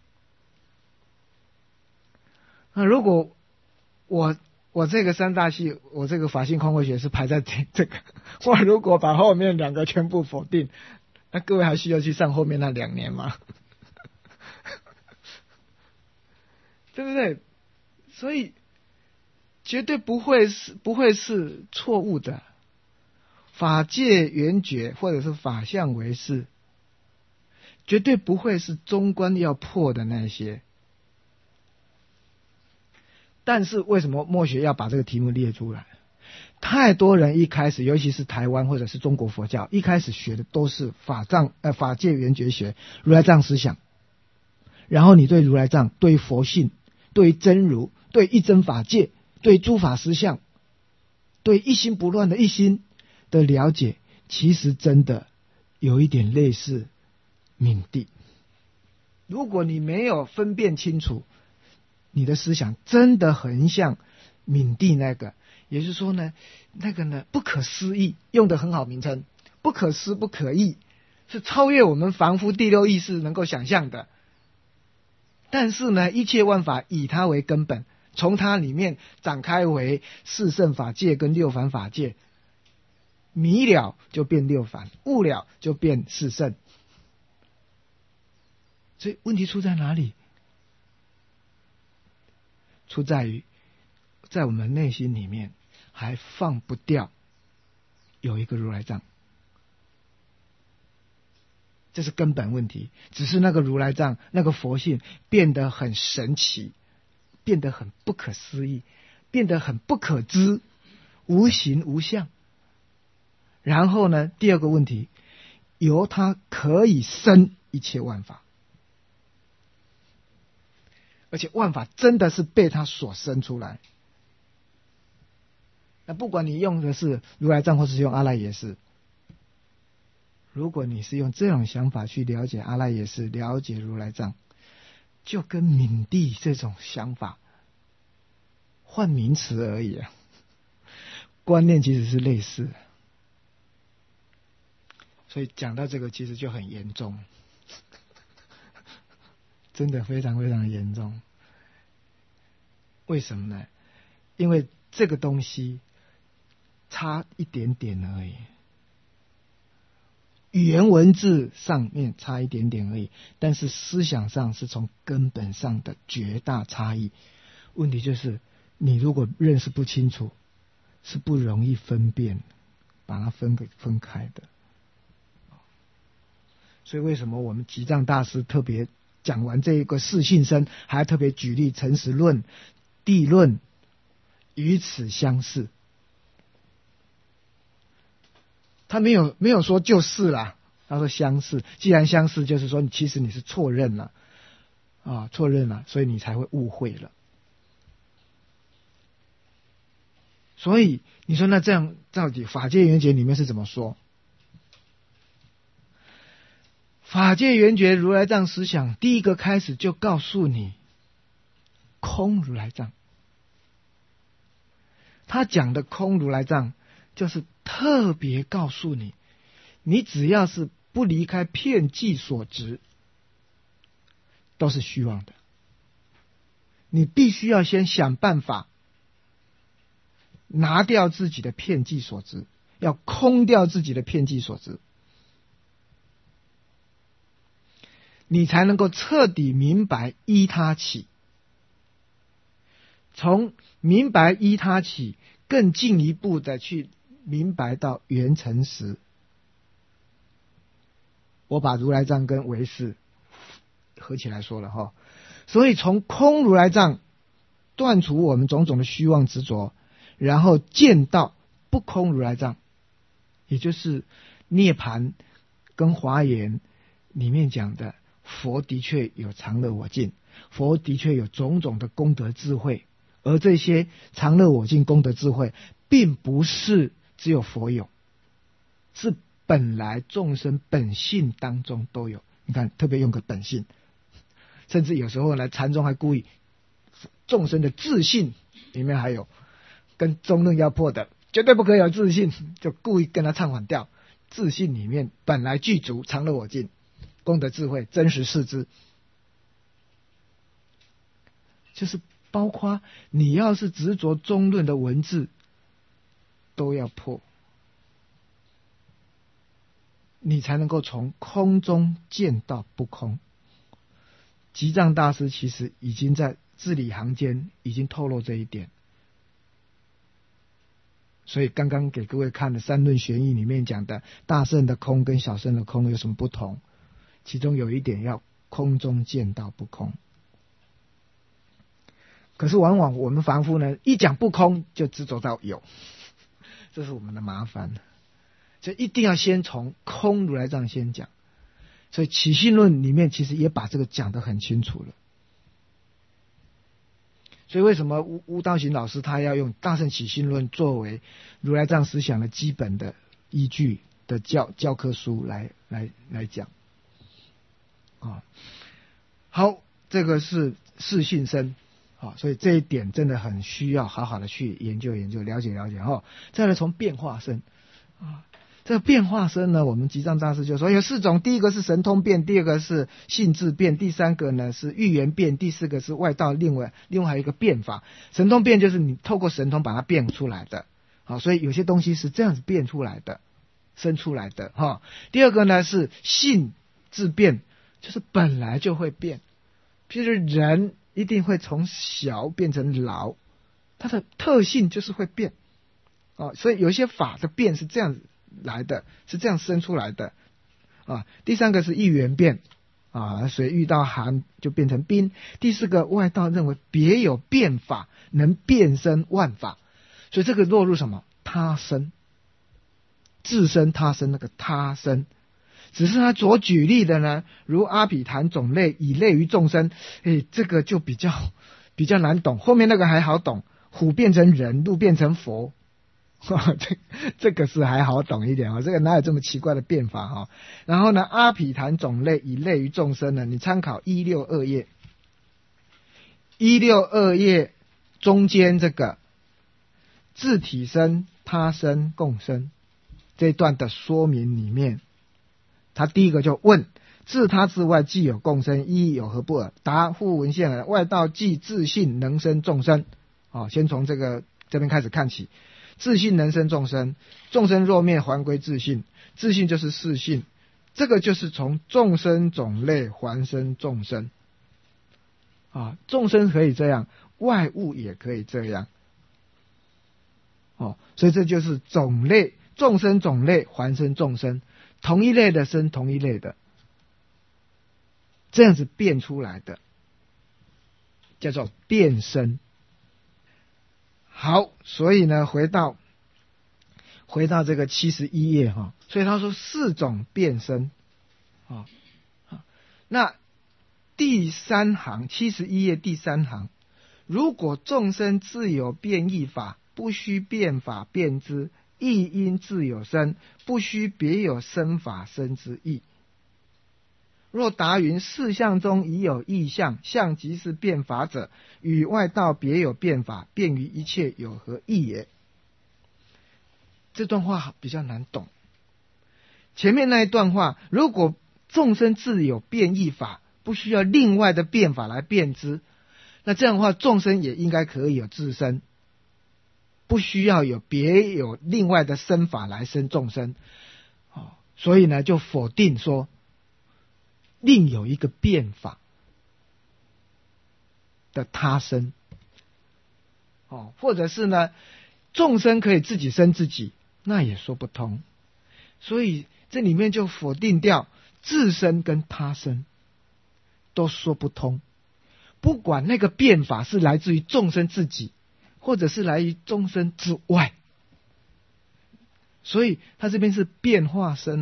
那如果我这个三大系，我这个法性空慧学是排在这个，我如果把后面2个全部否定，那各位还需要去上后面那2年吗？对不对？所以绝对不会是错误的。法界缘觉或者是法相唯识，绝对不会是中观要破的那些。但是为什么默学要把这个题目列出来？ 太多人一开始，尤其是台湾或者是中国佛教，一开始学的都是法界圆觉学、如来藏思想。然后你对如来藏、对佛性、对真如、对一真法界、对诸法实相、对一心不乱的一心的了解，其实真的有一点类似敏地。如果你没有分辨清楚，你的思想真的很像敏地那个，也就是说呢，那个呢不可思议，用的很好名称，不可思不可议，是超越我们凡夫第六意识能够想象的。但是呢，一切万法以它为根本，从它里面展开为四圣法界跟六凡法界，迷了就变六凡，悟了就变四圣。所以问题出在哪里？出在于在我们内心里面还放不掉有一个如来藏，这是根本问题。只是那个如来藏、那个佛性变得很神奇，变得很不可思议，变得很不可知，无形无相。然后呢，第二个问题，由它可以生一切万法，而且万法真的是被它所生出来。那不管你用的是如来藏或是用阿赖耶识，如果你是用这种想法去了解阿赖耶识、了解如来藏，就跟敏地这种想法换名词而已啊，观念其实是类似。所以讲到这个其实就很严重，真的非常非常严重。为什么呢？因为这个东西差一点点而已，语言文字上面差一点点而已，但是思想上是从根本上的绝大差异。问题就是你如果认识不清楚，是不容易分辨，把它分开的。所以为什么我们吉藏大师特别讲完这一个四性身，还特别举例诚实论、地论与此相似？他没有说就是啦，他说相似。既然相似，就是说其实你是错认了错认了，所以你才会误会了。所以你说那这样到底法界圆觉里面是怎么说？法界圆觉如来藏思想第一个开始就告诉你空如来藏。他讲的空如来藏就是特别告诉你，你只要是不离开遍计所执，都是虚妄的。你必须要先想办法拿掉自己的遍计所执，要空掉自己的遍计所执，你才能够彻底明白依他起。从明白依他起，更进一步的去明白到圆成实。我把如来藏跟唯识合起来说了哈，所以从空如来藏断除我们种种的虚妄执着，然后见到不空如来藏，也就是涅槃跟华严里面讲的，佛的确有常乐我净，佛的确有种种的功德智慧，而这些常乐我净功德智慧并不是只有佛有，是本来众生本性当中都有。你看特别用个本性，甚至有时候呢禅宗还故意众生的自性里面还有跟中论要破的绝对不可以有自性，就故意跟他唱反调。自性里面本来具足常乐我净功德智慧真实视之，就是包括你要是执着中论的文字都要破，你才能够从空中见到不空。吉藏大师其实已经在字里行间已经透露这一点，所以刚刚给各位看的三论玄义里面讲的大圣的空跟小圣的空有什么不同，其中有一点要空中见到不空。可是往往我们凡夫呢，一讲不空就执着到有， 这是我们的麻烦。所以一定要先从空如来藏先讲。所以起信论里面其实也把这个讲得很清楚了。所以为什么吴道行老师他要用大乘起信论作为如来藏思想的基本的依据的教科书来讲啊？好，这个是四信身啊，所以这一点真的很需要好好的去研究研究、了解了解哈。再来从变化身啊，这个变化身呢，我们吉藏大师就说有4种，第一个是神通变，第二个是性质变，第三个呢是欲缘变，第四个是外道，另外还有一个变法。神通变就是你透过神通把它变出来的，好，所以有些东西是这样子变出来的，生出来的哈。第二个呢是性质变，就是本来就会变，譬如人一定会从小变成老，它的特性就是会变啊，所以有些法的变是这样子来的，是这样生出来的啊。第三个是意缘变啊，水遇到寒就变成冰。第四个外道认为别有变法，能变身万法，所以这个落入什么他身，自身他身那个他身。只是他所举例的呢，如阿毗昙种类以类于众生，这个就比较难懂。后面那个还好懂，虎变成人，鹿变成佛，这个是还好懂一点啊，这个哪有这么奇怪的变法哈？然后呢，阿毗昙种类以类于众生呢，你参考162页，162页中间这个自体身、他身、共生这一段的说明里面，他第一个就问：自他之外既有共生，一有何不尔？答：复文献耳。外道既自性能生众生。先从这边开始看起。自性能生众生，众生若灭还归自性，自性就是四性，这个就是从众生种类还生众生众生可以这样，外物也可以这样所以这就是种类，众生种类还生众生，同一类的生同一类的，这样子变出来的叫做变身。好，所以呢回到这个71页所以他说4种变身那第3行71页第3行，如果众生自有变异法，不须变法变之，亦因自有生，不须别有生法生之意。若答云四相中已有异相，相即是变法者，与外道别有变法，便于一切有何异也？这段话比较难懂。前面那一段话，如果众生自有变异法，不需要另外的变法来变之，那这样的话众生也应该可以有自身，不需要别有另外的生法来生众生所以呢就否定说另有一个变法的他生或者是呢众生可以自己生自己，那也说不通。所以这里面就否定掉自身跟他生都说不通，不管那个变法是来自于众生自己，或者是来于众生之外。所以他这边是变化身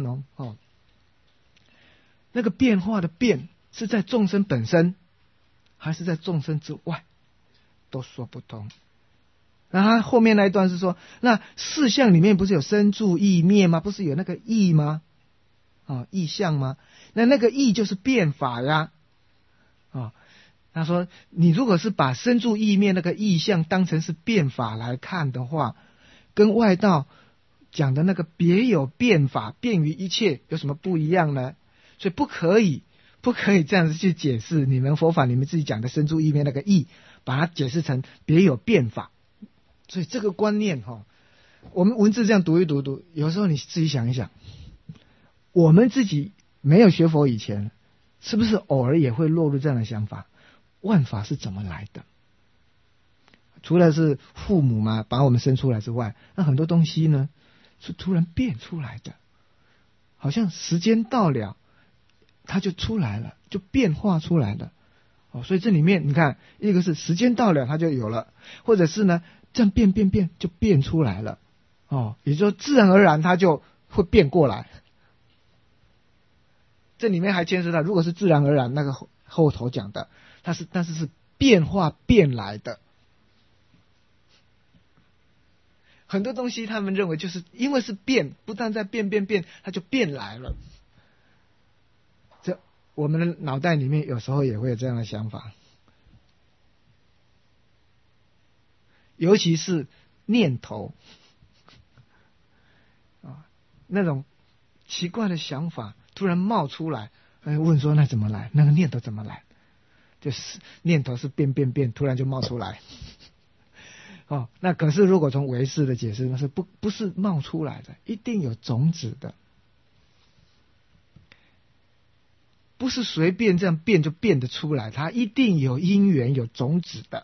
那个变化的变是在众生本身还是在众生之外，都说不通。然后他后面那一段是说，那四相里面不是有生住异灭吗？不是有那个异吗？异相吗？那个异就是变法呀他说你如果是把生住异灭那个异相当成是变法来看的话，跟外道讲的那个别有变法便于一切有什么不一样呢？所以不可以这样子去解释你们佛法你们自己讲的生住异灭那个异，把它解释成别有变法。所以这个观念我们文字这样读一读，有时候你自己想一想，我们自己没有学佛以前，是不是偶尔也会落入这样的想法？万法是怎么来的？除了是父母嘛把我们生出来之外，那很多东西呢是突然变出来的，好像时间到了它就出来了，就变化出来了所以这里面你看，一个是时间到了它就有了，或者是呢这样变就变出来了也就是说自然而然它就会变过来。这里面还牵涉到，如果是自然而然，那个后头讲的，但是是变化变来的。很多东西他们认为就是因为是变，不但在变，它就变来了。这我们的脑袋里面有时候也会有这样的想法，尤其是念头那种奇怪的想法突然冒出来，问说那怎么来？那个念头怎么来？就是念头是变，突然就冒出来。那可是如果从唯识的解释，那是不是冒出来的，一定有种子的，不是随便这样变就变得出来，它一定有因缘有种子的。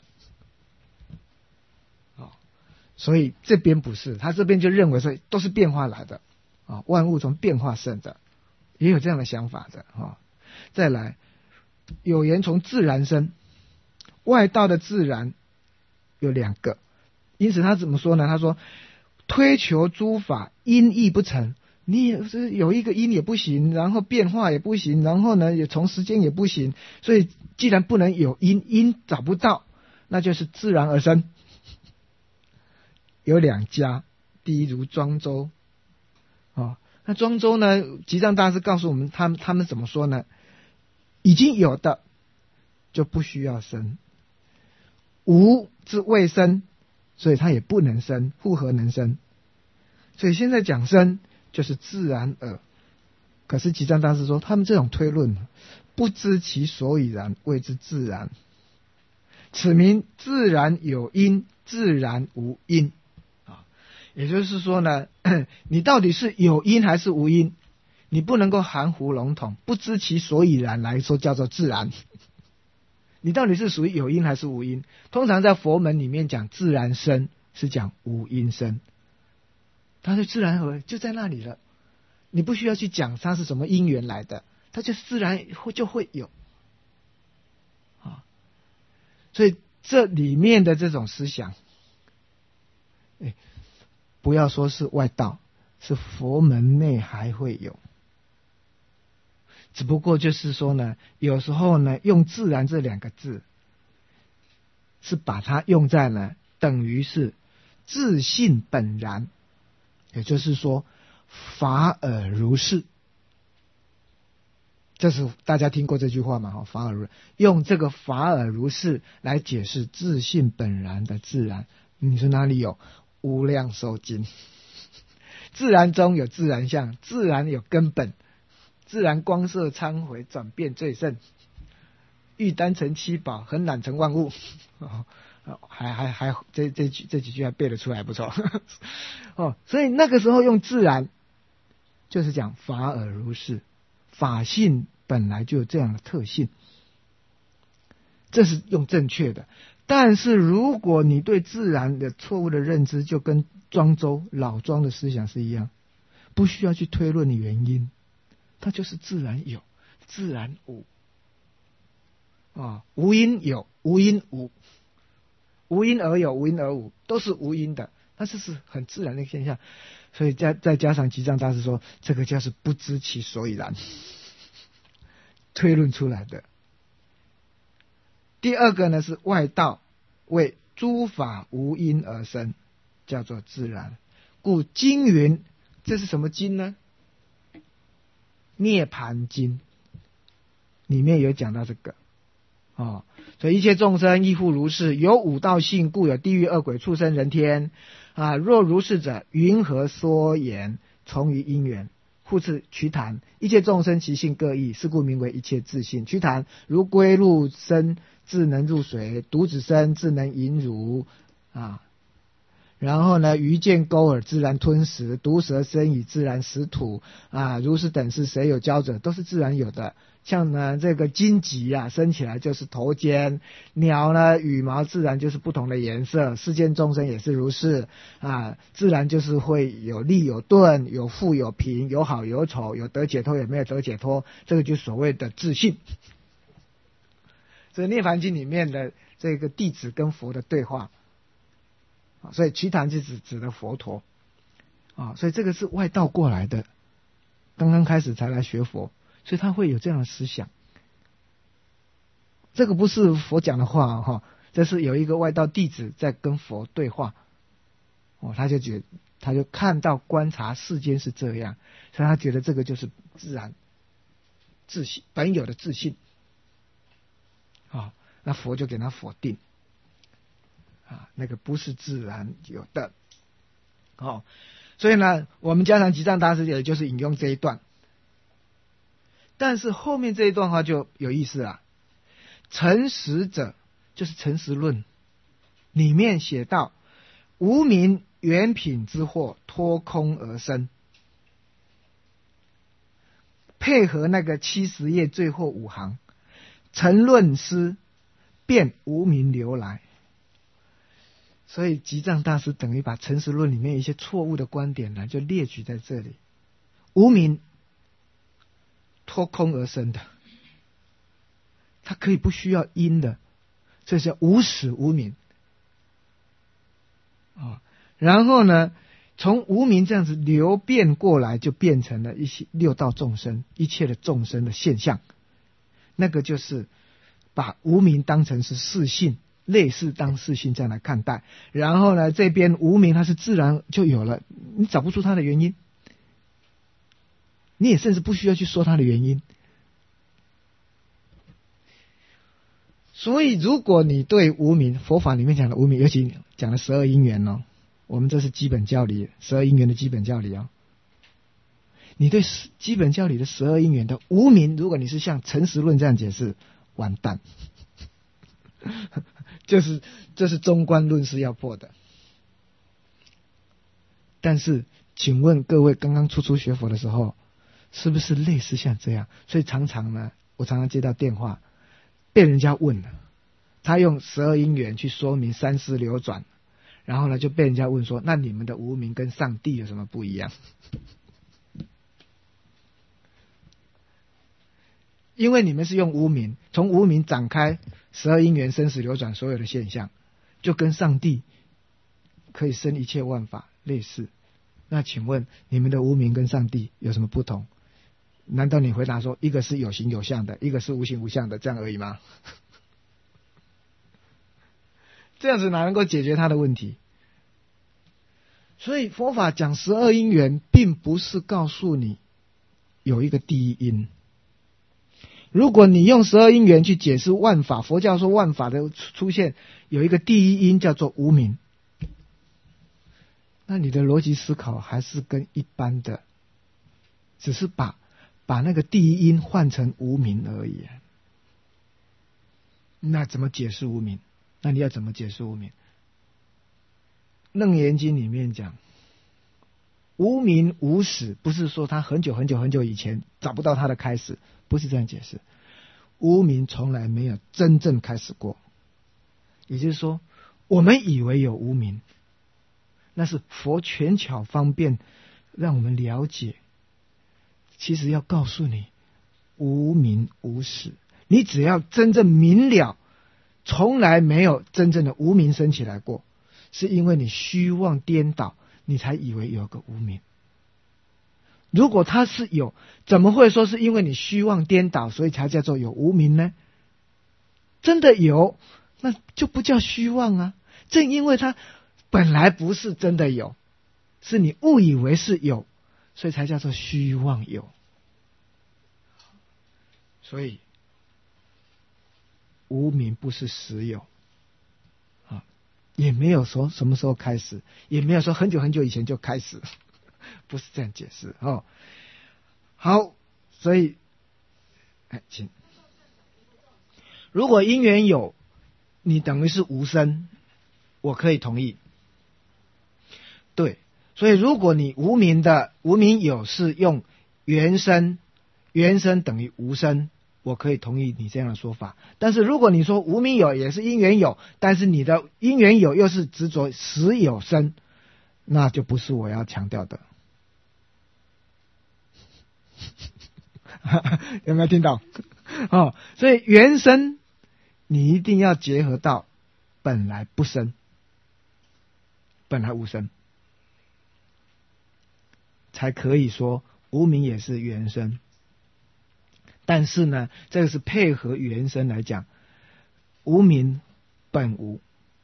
所以这边不是，他这边就认为说都是变化来的万物从变化生的，也有这样的想法的再来，有言从自然生，外道的自然有两个，因此他怎么说呢？他说推求诸法因义不成，你有一个因也不行，然后变化也不行，然后呢也从时间也不行，所以既然不能有因找不到，那就是自然而生。有两家，第一如庄周那庄周呢，吉藏大师告诉我们他们怎么说呢？已经有的就不需要生，无之未生，所以它也不能生，复何能生？所以现在讲生就是自然耳。可是吉藏大师说，他们这种推论不知其所以然，谓之自然。此名自然有因，自然无因。也就是说呢，你到底是有因还是无因，你不能够含糊笼统，不知其所以然来说叫做自然。你到底是属于有因还是无因？通常在佛门里面讲自然生，是讲无因生，它是自然而然就在那里了，你不需要去讲它是什么因缘来的，它就自然就会有所以这里面的这种思想不要说是外道，是佛门内还会有。只不过就是说呢，有时候呢，用自然这两个字，是把它用在呢，等于是自性本然，也就是说，法尔如是。这是大家听过这句话吗？法尔如是，用这个法尔如是来解释自性本然的自然。你说哪里有？无量寿经。自然中有自然相，自然有根本，自然光色参回转变最胜，欲单成七宝，恒懒成万物。还这几句还背得出来，不错。所以那个时候用自然，就是讲法尔如是，法性本来就有这样的特性，这是用正确的。但是如果你对自然的错误的认知，就跟庄周老庄的思想是一样，不需要去推论的原因，它就是自然有，自然无无因有，无因无，无因而有，无因而无，都是无因的，那这是很自然的现象。所以再加上吉藏大师说，这个就是不知其所以然，推论出来的。第二个呢是外道为诸法无因而生，叫做自然。故经云，这是什么经呢？涅盘经里面有讲到这个所以一切众生亦复如是，有五道性，故有地狱、恶鬼、畜生、人天若如是者，云何说言？从于因缘。复次瞿昙，一切众生其性各异，是故名为一切自性。瞿昙如龟入深，自能入水；犊子身，自能饮乳然后呢，鱼见钩饵，自然吞食；毒蛇生以自然食土如是等事，谁有教者？都是自然有的。像呢这个荆棘生起来就是头尖，鸟呢羽毛自然就是不同的颜色，世间众生也是如是自然就是会有利有钝，有富有贫，有好有丑，有得解脱有没有得解脱，这个就是所谓的自性。所以涅槃经里面的这个弟子跟佛的对话，所以瞿昙是指的佛陀。 所以这个是外道过来的，刚刚开始才来学佛，所以他会有这样的思想。这个不是佛讲的话这是有一个外道弟子在跟佛对话，他就看到观察世间是这样，所以他觉得这个就是自然自信本有的自信那佛就给他否定那个不是自然有的所以呢，我们嘉坛吉藏大师也就是引用这一段，但是后面这一段话就有意思了。诚实者就是诚实论里面写到，无明原品之惑脱空而生，配合那个70页最后5行，陈论师便无明流来。所以吉藏大师等于把诚实论里面一些错误的观点呢，就列举在这里。无明脱空而生的，它可以不需要因的，这叫无始无明然后呢，从无明这样子流变过来，就变成了一些六道众生一切的众生的现象。那个就是把无明当成是世性，类似当世性这样来看待。然后呢，这边无明它是自然就有了，你找不出它的原因，你也甚至不需要去说它的原因。所以如果你对无明，佛法里面讲的无明，尤其讲的12因缘我们这是基本教理，12因缘的基本教理你对基本教理的12因缘的无明，如果你是像诚实论这样解释，完蛋这是中观论是要破的。但是请问各位，刚刚初学佛的时候是不是类似像这样？所以常常呢，我常常接到电话被人家问了，他用12因缘去说明三世流转，然后呢就被人家问说，那你们的无明跟上帝有什么不一样？因为你们是用无明，从无明展开12因缘生死流转所有的现象，就跟上帝可以生一切万法类似。那请问你们的无明跟上帝有什么不同？难道你回答说一个是有形有相的，一个是无形无相的，这样而已吗？这样子哪能够解决他的问题？所以佛法讲12因缘，并不是告诉你有一个第一因。如果你用12因缘去解释万法，佛教说万法的出现有一个第一因叫做无明，那你的逻辑思考还是跟一般的，只是把那个第一因换成无明而已。那怎么解释无明？那你要怎么解释无明？楞严经里面讲无明无始，不是说他很久很久很久以前找不到他的开始，不是这样解释。无明从来没有真正开始过，也就是说我们以为有无明，那是佛权巧方便让我们了解，其实要告诉你无明无始。你只要真正明了从来没有真正的无明升起来过，是因为你虚妄颠倒，你才以为有个无明。如果它是有，怎么会说是因为你虚妄颠倒所以才叫做有无明呢？真的有，那就不叫虚妄啊。正因为它本来不是真的有，是你误以为是有，所以才叫做虚妄有。所以无明不是实有也没有说什么时候开始，也没有说很久很久以前就开始，不是这样解释好，所以请，如果因缘有，你等于是无生，我可以同意。对，所以如果你无明有是用原生等于无生，我可以同意你这样的说法。但是如果你说无明有也是因缘有，但是你的因缘有又是执着实有生，那就不是我要强调的。有没有听到所以原生你一定要结合到本来不生，本来无生才可以说无明也是缘生。但是呢，这个是配合缘生来讲，无明本无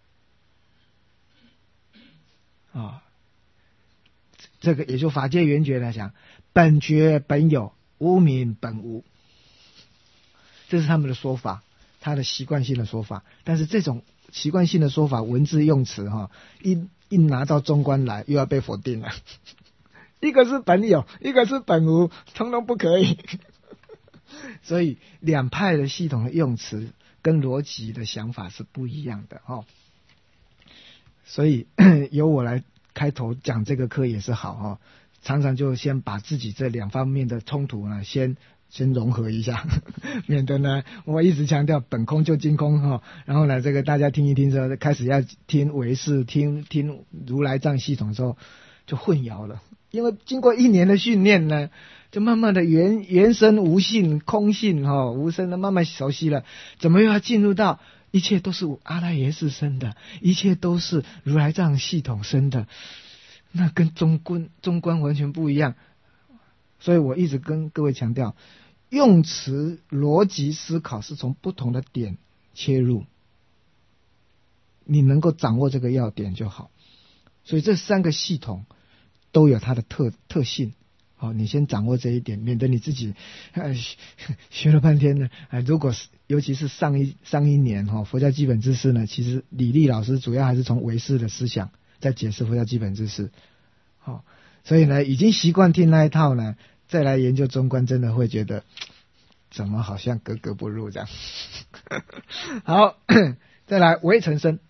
这个也就法界圆觉来讲，本觉本有，无明本无，这是他们的说法，他的习惯性的说法。但是这种习惯性的说法，文字用词一拿到中观来，又要被否定了。一个是本有，一个是本无，通通不可以。所以两派的系统的用词跟逻辑的想法是不一样的所以由我来开头讲这个课也是好常常就先把自己这两方面的冲突呢先融合一下，免得呢我一直强调本空就今空然后呢这个大家听一听之后开始要听唯识听如来藏系统的时候就混淆了。因为经过1年的训练呢，就慢慢的缘生无性空性无生的慢慢熟悉了，怎么又要进入到一切都是阿赖耶识生的，一切都是如来藏系统生的，那跟中观完全不一样。所以我一直跟各位强调，用词逻辑思考是从不同的点切入，你能够掌握这个要点就好。所以这3个系统都有它的特性你先掌握这一点，免得你自己学了半天呢如果尤其是上一年佛教基本知识呢，其实李立老师主要还是从唯识的思想在解释佛教基本知识所以呢已经习惯听那一套呢，再来研究中观真的会觉得怎么好像格格不入这样。好，再来唯成生。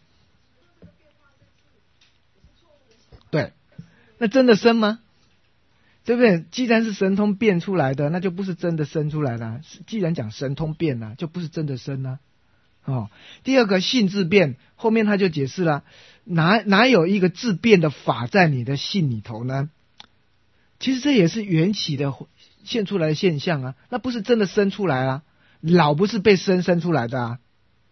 对，那真的生吗？对不对？既然是神通变出来的，那就不是真的生出来了。既然讲神通变了，就不是真的生了第二个性质变，后面他就解释了，哪有一个质变的法在你的性里头呢？其实这也是缘起的现出来的现象那不是真的生出来老不是被生出来的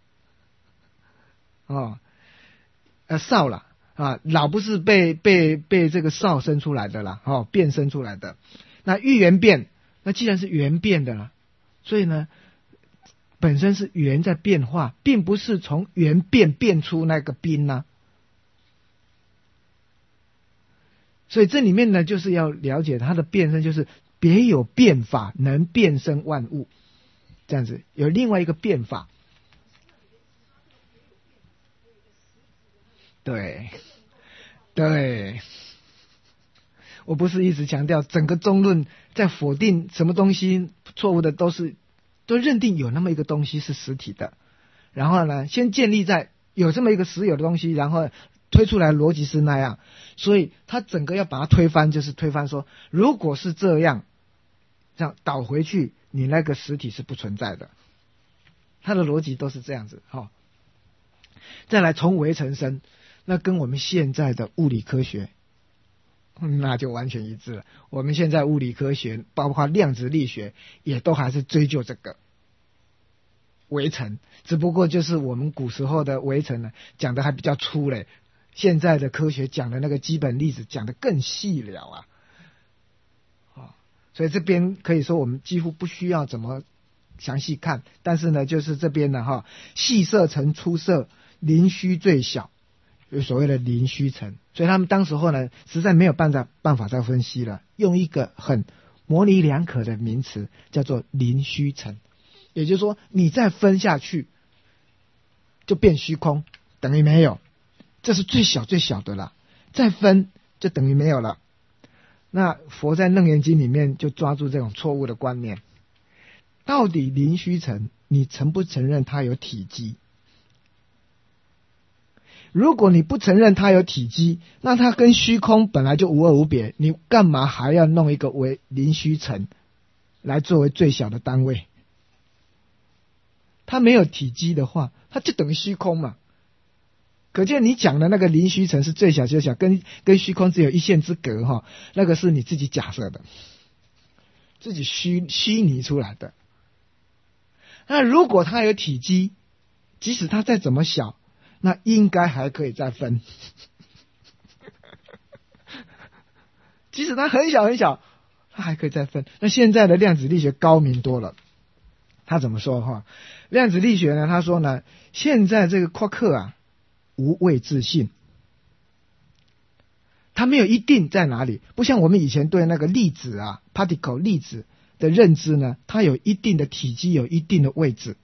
少了老不是被这个少生出来的啦变生出来的。那欲缘变，那既然是缘变的了，所以呢本身是缘在变化，并不是从缘变出那个宾所以这里面呢就是要了解它的变身，就是别有变法能变生万物，这样子有另外一个变法。对，我不是一直强调整个中论在否定什么东西错误的，都认定有那么一个东西是实体的，然后呢先建立在有这么一个实有的东西，然后推出来逻辑是那样，所以他整个要把它推翻，就是推翻说如果是这样倒回去，你那个实体是不存在的，他的逻辑都是这样子再来从唯成生，那跟我们现在的物理科学那就完全一致了。我们现在物理科学包括量子力学也都还是追究这个唯成，只不过就是我们古时候的唯成呢讲的还比较粗嘞，现在的科学讲的那个基本粒子讲的更细了所以这边可以说我们几乎不需要怎么详细看，但是呢就是这边呢细色成粗色，邻虚最小，有所谓的邻虚层。所以他们当时候呢实在没有办法再分析了，用一个很模棱两可的名词叫做邻虚层，也就是说你再分下去就变虚空，等于没有，这是最小最小的了，再分就等于没有了。那佛在楞严经里面就抓住这种错误的观念，到底邻虚层你承不承认它有体积？如果你不承认它有体积，那它跟虚空本来就无二无别，你干嘛还要弄一个为邻虚层来作为最小的单位？它没有体积的话，它就等于虚空嘛。可见你讲的那个邻虚层是最小最小，跟虚空只有一线之隔那个是你自己假设的，自己虚拟出来的。那如果它有体积，即使它再怎么小，那应该还可以再分。 即使它很小很小，它还可以再分。那现在的量子力学高明多了，他怎么说哈？量子力学呢，他说呢，现在这个夸克啊，无未知性，它没有一定在哪里，不像我们以前对那个粒子啊 particle 粒子的认知呢，它有一定的体积，有一定的位置。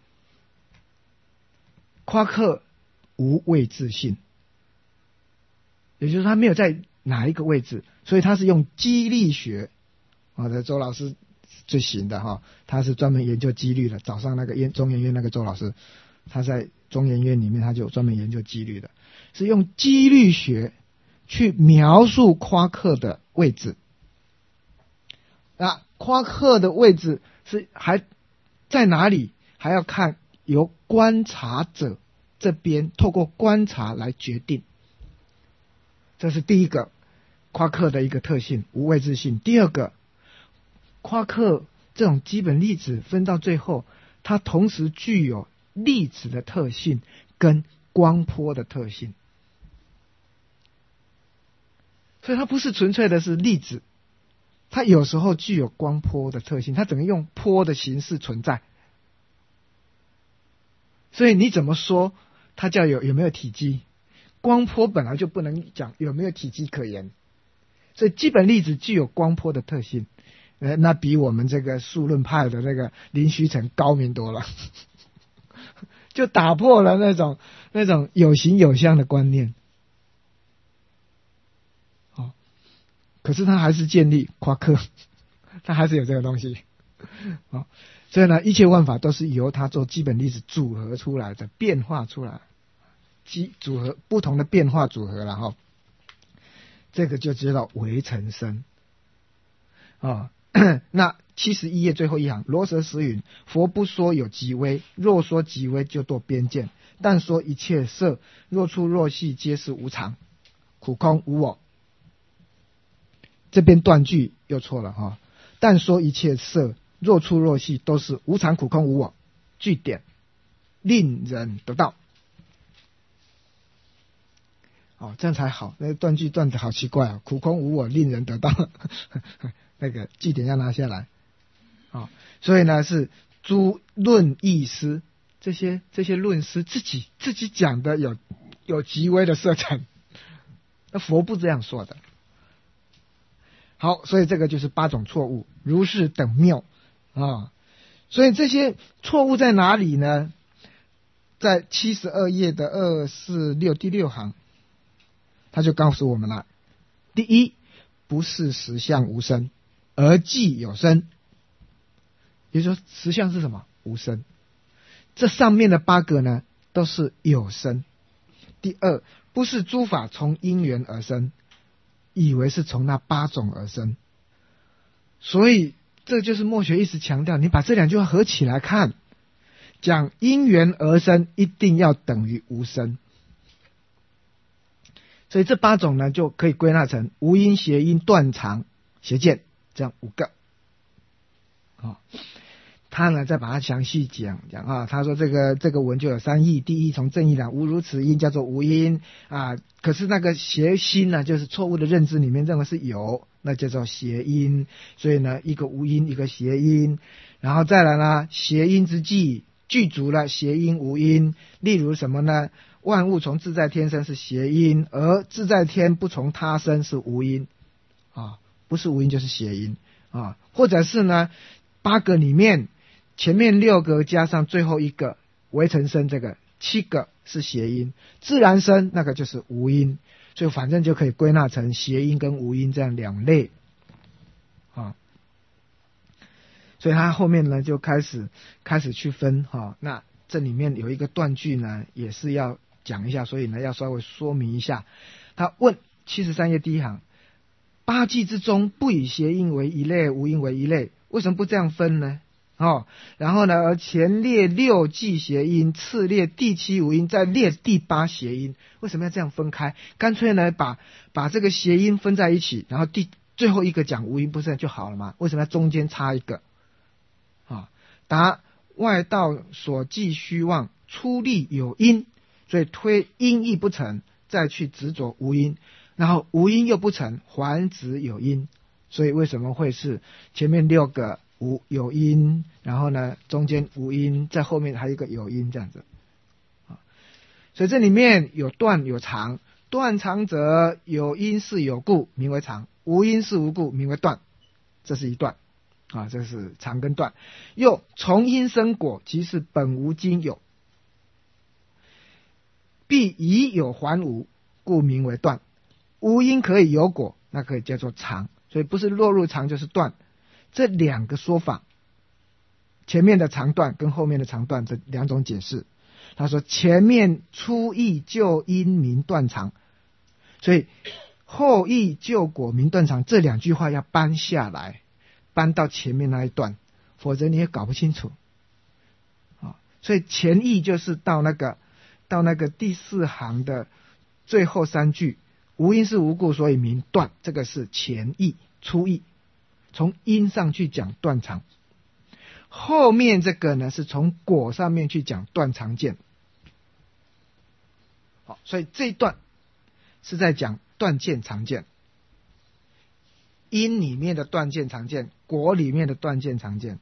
夸克无未知性，也就是它没有在哪一个位置，所以它是用机力学的周老师最行的哈，他是专门研究几率的。早上那个中研院那个周老师，他在中研院里面他就专门研究几率的，是用几率学去描述夸克的位置。那夸克的位置是还在哪里，还要看由观察者这边透过观察来决定。这是第一个夸克的一个特性，无未知性。第二个，夸克这种基本粒子分到最后，它同时具有粒子的特性跟光波的特性，所以它不是纯粹的是粒子，它有时候具有光波的特性，它整个用波的形式存在。所以你怎么说它叫有没有体积？光波本来就不能讲有没有体积可言，所以基本粒子具有光波的特性。那比我们这个数论派的那个林虚成高明多了，就打破了那种有形有相的观念。可是他还是建立夸克，他还是有这个东西。所以呢，一切万法都是由他做基本粒子组合出来的，变化出来，组合不同的变化组合了哈。这个就知道微尘生那71页最后一行，罗什实云：佛不说有极微，若说极微就堕边见，但说一切色，若粗若细皆是无常，苦空无我。这边断句又错了哈，但说一切色，若粗若细都是无常苦空无我，句点令人得到。这样才好。那断句断的好奇怪苦空无我令人得到那个句点要拿下来。所以呢是诸论义师，这些论师自己讲的有极微的色彩，那佛不这样说的。好，所以这个就是8种错误，如是等谬所以这些错误在哪里呢？在72页的246第6行，他就告诉我们了。第一，不是实相无生，而即有生。也就是说，实相是什么？无生。这上面的8个呢，都是有生。第二，不是诸法从因缘而生，以为是从那8种而生。所以这就是墨学一直强调，你把这2句话合起来看，讲因缘而生一定要等于无生。所以这8种呢，就可以归纳成无因、邪因、断常、邪见，这样5个。他呢再把它详细讲他说这个文就有3义，第一从正义讲，无如此因叫做无因可是那个邪心呢，就是错误的认知里面认为是有，那叫做邪因。所以呢，一个无因，一个邪因，然后再来呢，邪因之际具足了邪因无因。例如什么呢？万物从自在天生是邪因，而自在天不从他生是无因不是无因就是邪因或者是呢8个里面前面6个加上最后一个微尘生，这个7个是邪因，自然生那个就是无因。所以反正就可以归纳成邪因跟无因这样2类所以他后面呢就开始去分那这里面有一个断句呢也是要讲一下，所以呢要稍微说明一下。他问73页第一行，8际之中不以邪因为一类，无因为一类，为什么不这样分呢？然后呢，而前列6际邪因，次列第7无因，再列第8邪因，为什么要这样分开？干脆呢把这个邪因分在一起，然后最后一个讲无因，不是就好了吗？为什么要中间插一个？答：外道所记虚妄，出力有因，所以推因亦不成，再去执着无因，然后无因又不成，还执有因所以为什么会是前面6个有音，然后呢中间无音，在后面还有一个有音这样子。所以这里面有断有长，断长者有因是有故，名为长；无因是无故，名为断。这是一段这是长跟断。又从因生果，即是本无今有，必以有还无，故名为断。无因可以有果，那可以叫做长。所以不是落入长就是断，这2个说法，前面的长断跟后面的长断这2种解释。他说前面出义就因名断长，所以后义就果名断长这2句话要搬下来，搬到前面那一段，否则你也搞不清楚。所以前义就是到那个第4行的最后3句，无因是无故，所以名断，这个是前义出义，从因上去讲断长。后面这个呢是从果上面去讲断长见。好，所以这一段是在讲断见长见，因里面的断见长见，果里面的断见长见。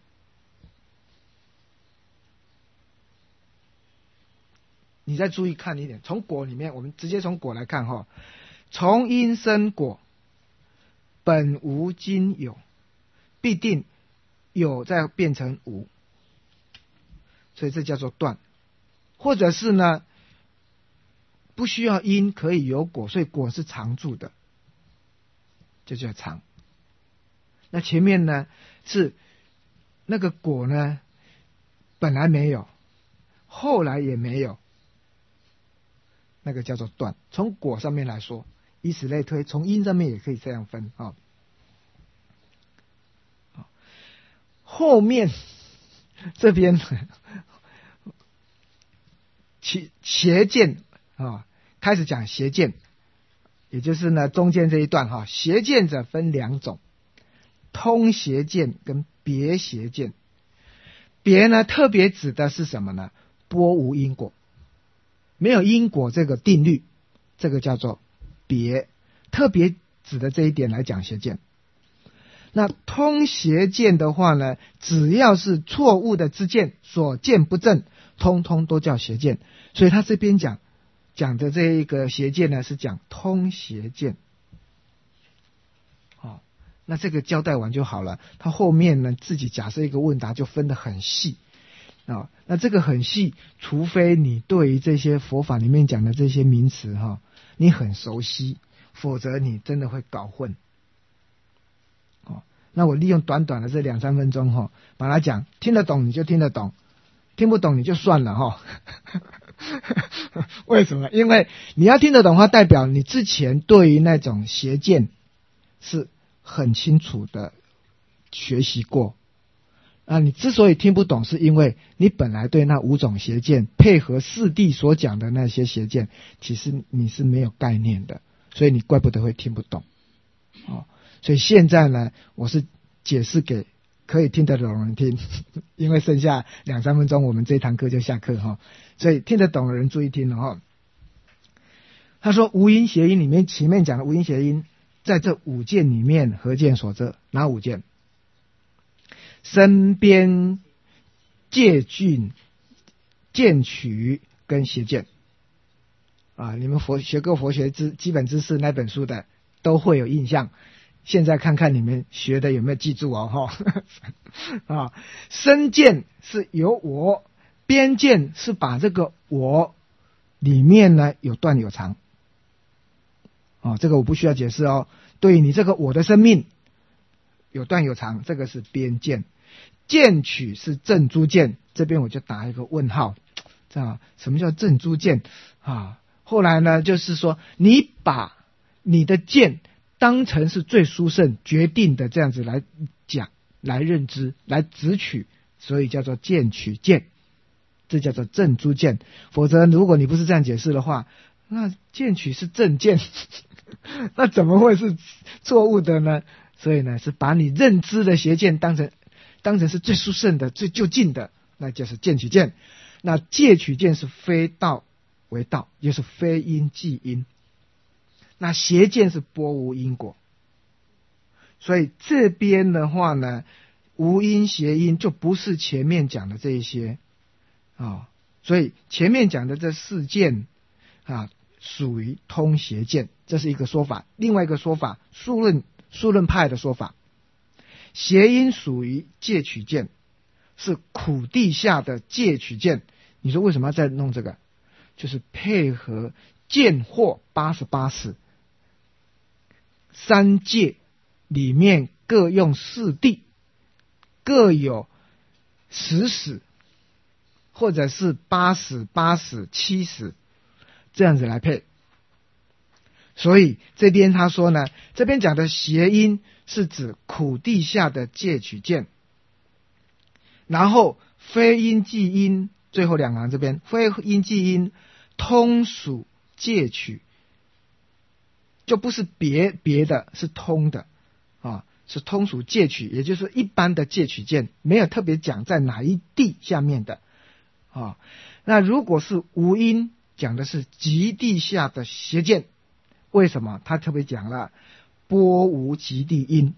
你再注意看一点，从果里面，我们直接从果来看从因生果，本无今有，必定有再变成无，所以这叫做断。或者是呢不需要因可以有果，所以果是常住的，就叫常。那前面呢是那个果呢本来没有，后来也没有，那个叫做断。从果上面来说，以此类推，从因上面也可以这样分后面这边邪见开始讲邪见，也就是呢中间这一段邪见者分2种，通邪见跟别邪见。别呢特别指的是什么呢？波无因果，没有因果这个定律，这个叫做别，特别指的这一点来讲邪见。那通邪见的话呢，只要是错误的知见，所见不正，通通都叫邪见。所以他这边讲的这一个邪见呢，是讲通邪见。那这个交代完就好了。他后面呢自己假设一个问答，就分得很细那这个很细，除非你对于这些佛法里面讲的这些名词你很熟悉，否则你真的会搞混。那我利用短短的这2-3分钟把它讲，听得懂你就听得懂，听不懂你就算了为什么？因为你要听得懂的话，代表你之前对于那种邪见是很清楚的学习过。你之所以听不懂，是因为你本来对那5种邪见配合四谛所讲的那些邪见，其实你是没有概念的，所以你怪不得会听不懂所以现在呢，我是解释给可以听得懂的人听因为剩下2-3分钟我们这堂课就下课所以听得懂的人注意听他说无因邪因里面，前面讲的无因邪因，在这5见里面何见所遮？哪5见？身边戒峻见取跟邪见你们学过佛学基本知识那本书的都会有印象，现在看看你们学的有没有记住身见是有我，边见是把这个我里面呢有断有长这个我不需要解释对于你这个我的生命有断有长，这个是边见。见取是正诸见，这边我就打一个问号什么叫正诸见后来呢就是说你把你的见当成是最殊胜决定的这样子来讲，来认知，来执取，所以叫做见取见，这叫做正诸见。否则如果你不是这样解释的话，那见取是正见那怎么会是错误的呢？所以呢是把你认知的邪见当成是最殊胜的最究竟的，那就是见取见。那戒取见是非道为道，也是非因即因。那邪见是波无因果， 所以这边的话呢，无音谐音就不是前面讲的这一些所以前面讲的这4件属于通谐件，这是一个说法。另外一个说法，数论派的说法，谐音属于介取件，是苦地下的介取件。你说为什么要再弄这个？就是配合见惑88识3界里面各用4谛，各有10识，或者是8识、8识、7识，这样子来配。所以这边他说呢，这边讲的谐音是指苦地下的介取件，然后非音即音，最后2行这边非音即音通属介取，就不是别的，是通的是通属介取，也就是一般的介取件，没有特别讲在哪一地下面的那如果是无音，讲的是极地下的谐件。为什么？他特别讲了波无极地音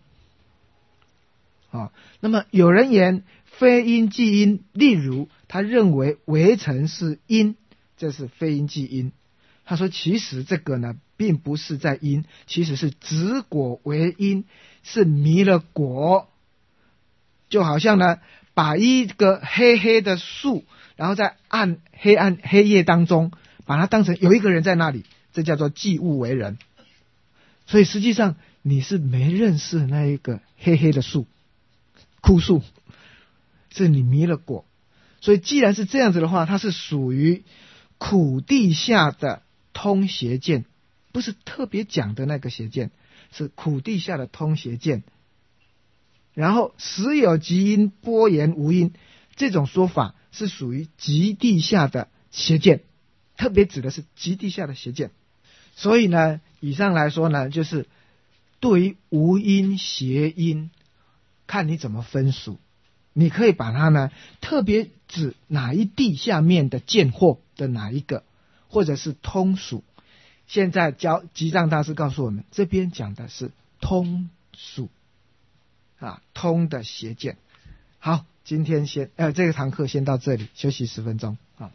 那么有人言非音即音，例如他认为围城是音，这是非音即音。他说其实这个呢并不是在音，其实是止果为音，是迷了果。就好像呢把一个黑黑的树，然后在黑夜当中把它当成有一个人在那里，这叫做即物为人。所以实际上你是没认识那一个黑黑的树，枯树，是你迷了果。所以既然是这样子的话，它是属于苦地下的通谐件，不是特别讲的那个谐件，是苦地下的通谐件。然后时有极音波言无音，这种说法是属于极地下的谐件，特别指的是极地下的谐件。所以呢，以上来说呢，就是对于无音谐音，看你怎么分属。你可以把它呢特别指哪一地下面的见惑的哪一个，或者是通属。现在吉藏大师告诉我们，这边讲的是通属通的谐件。好，今天这个堂课先到这里，休息10分钟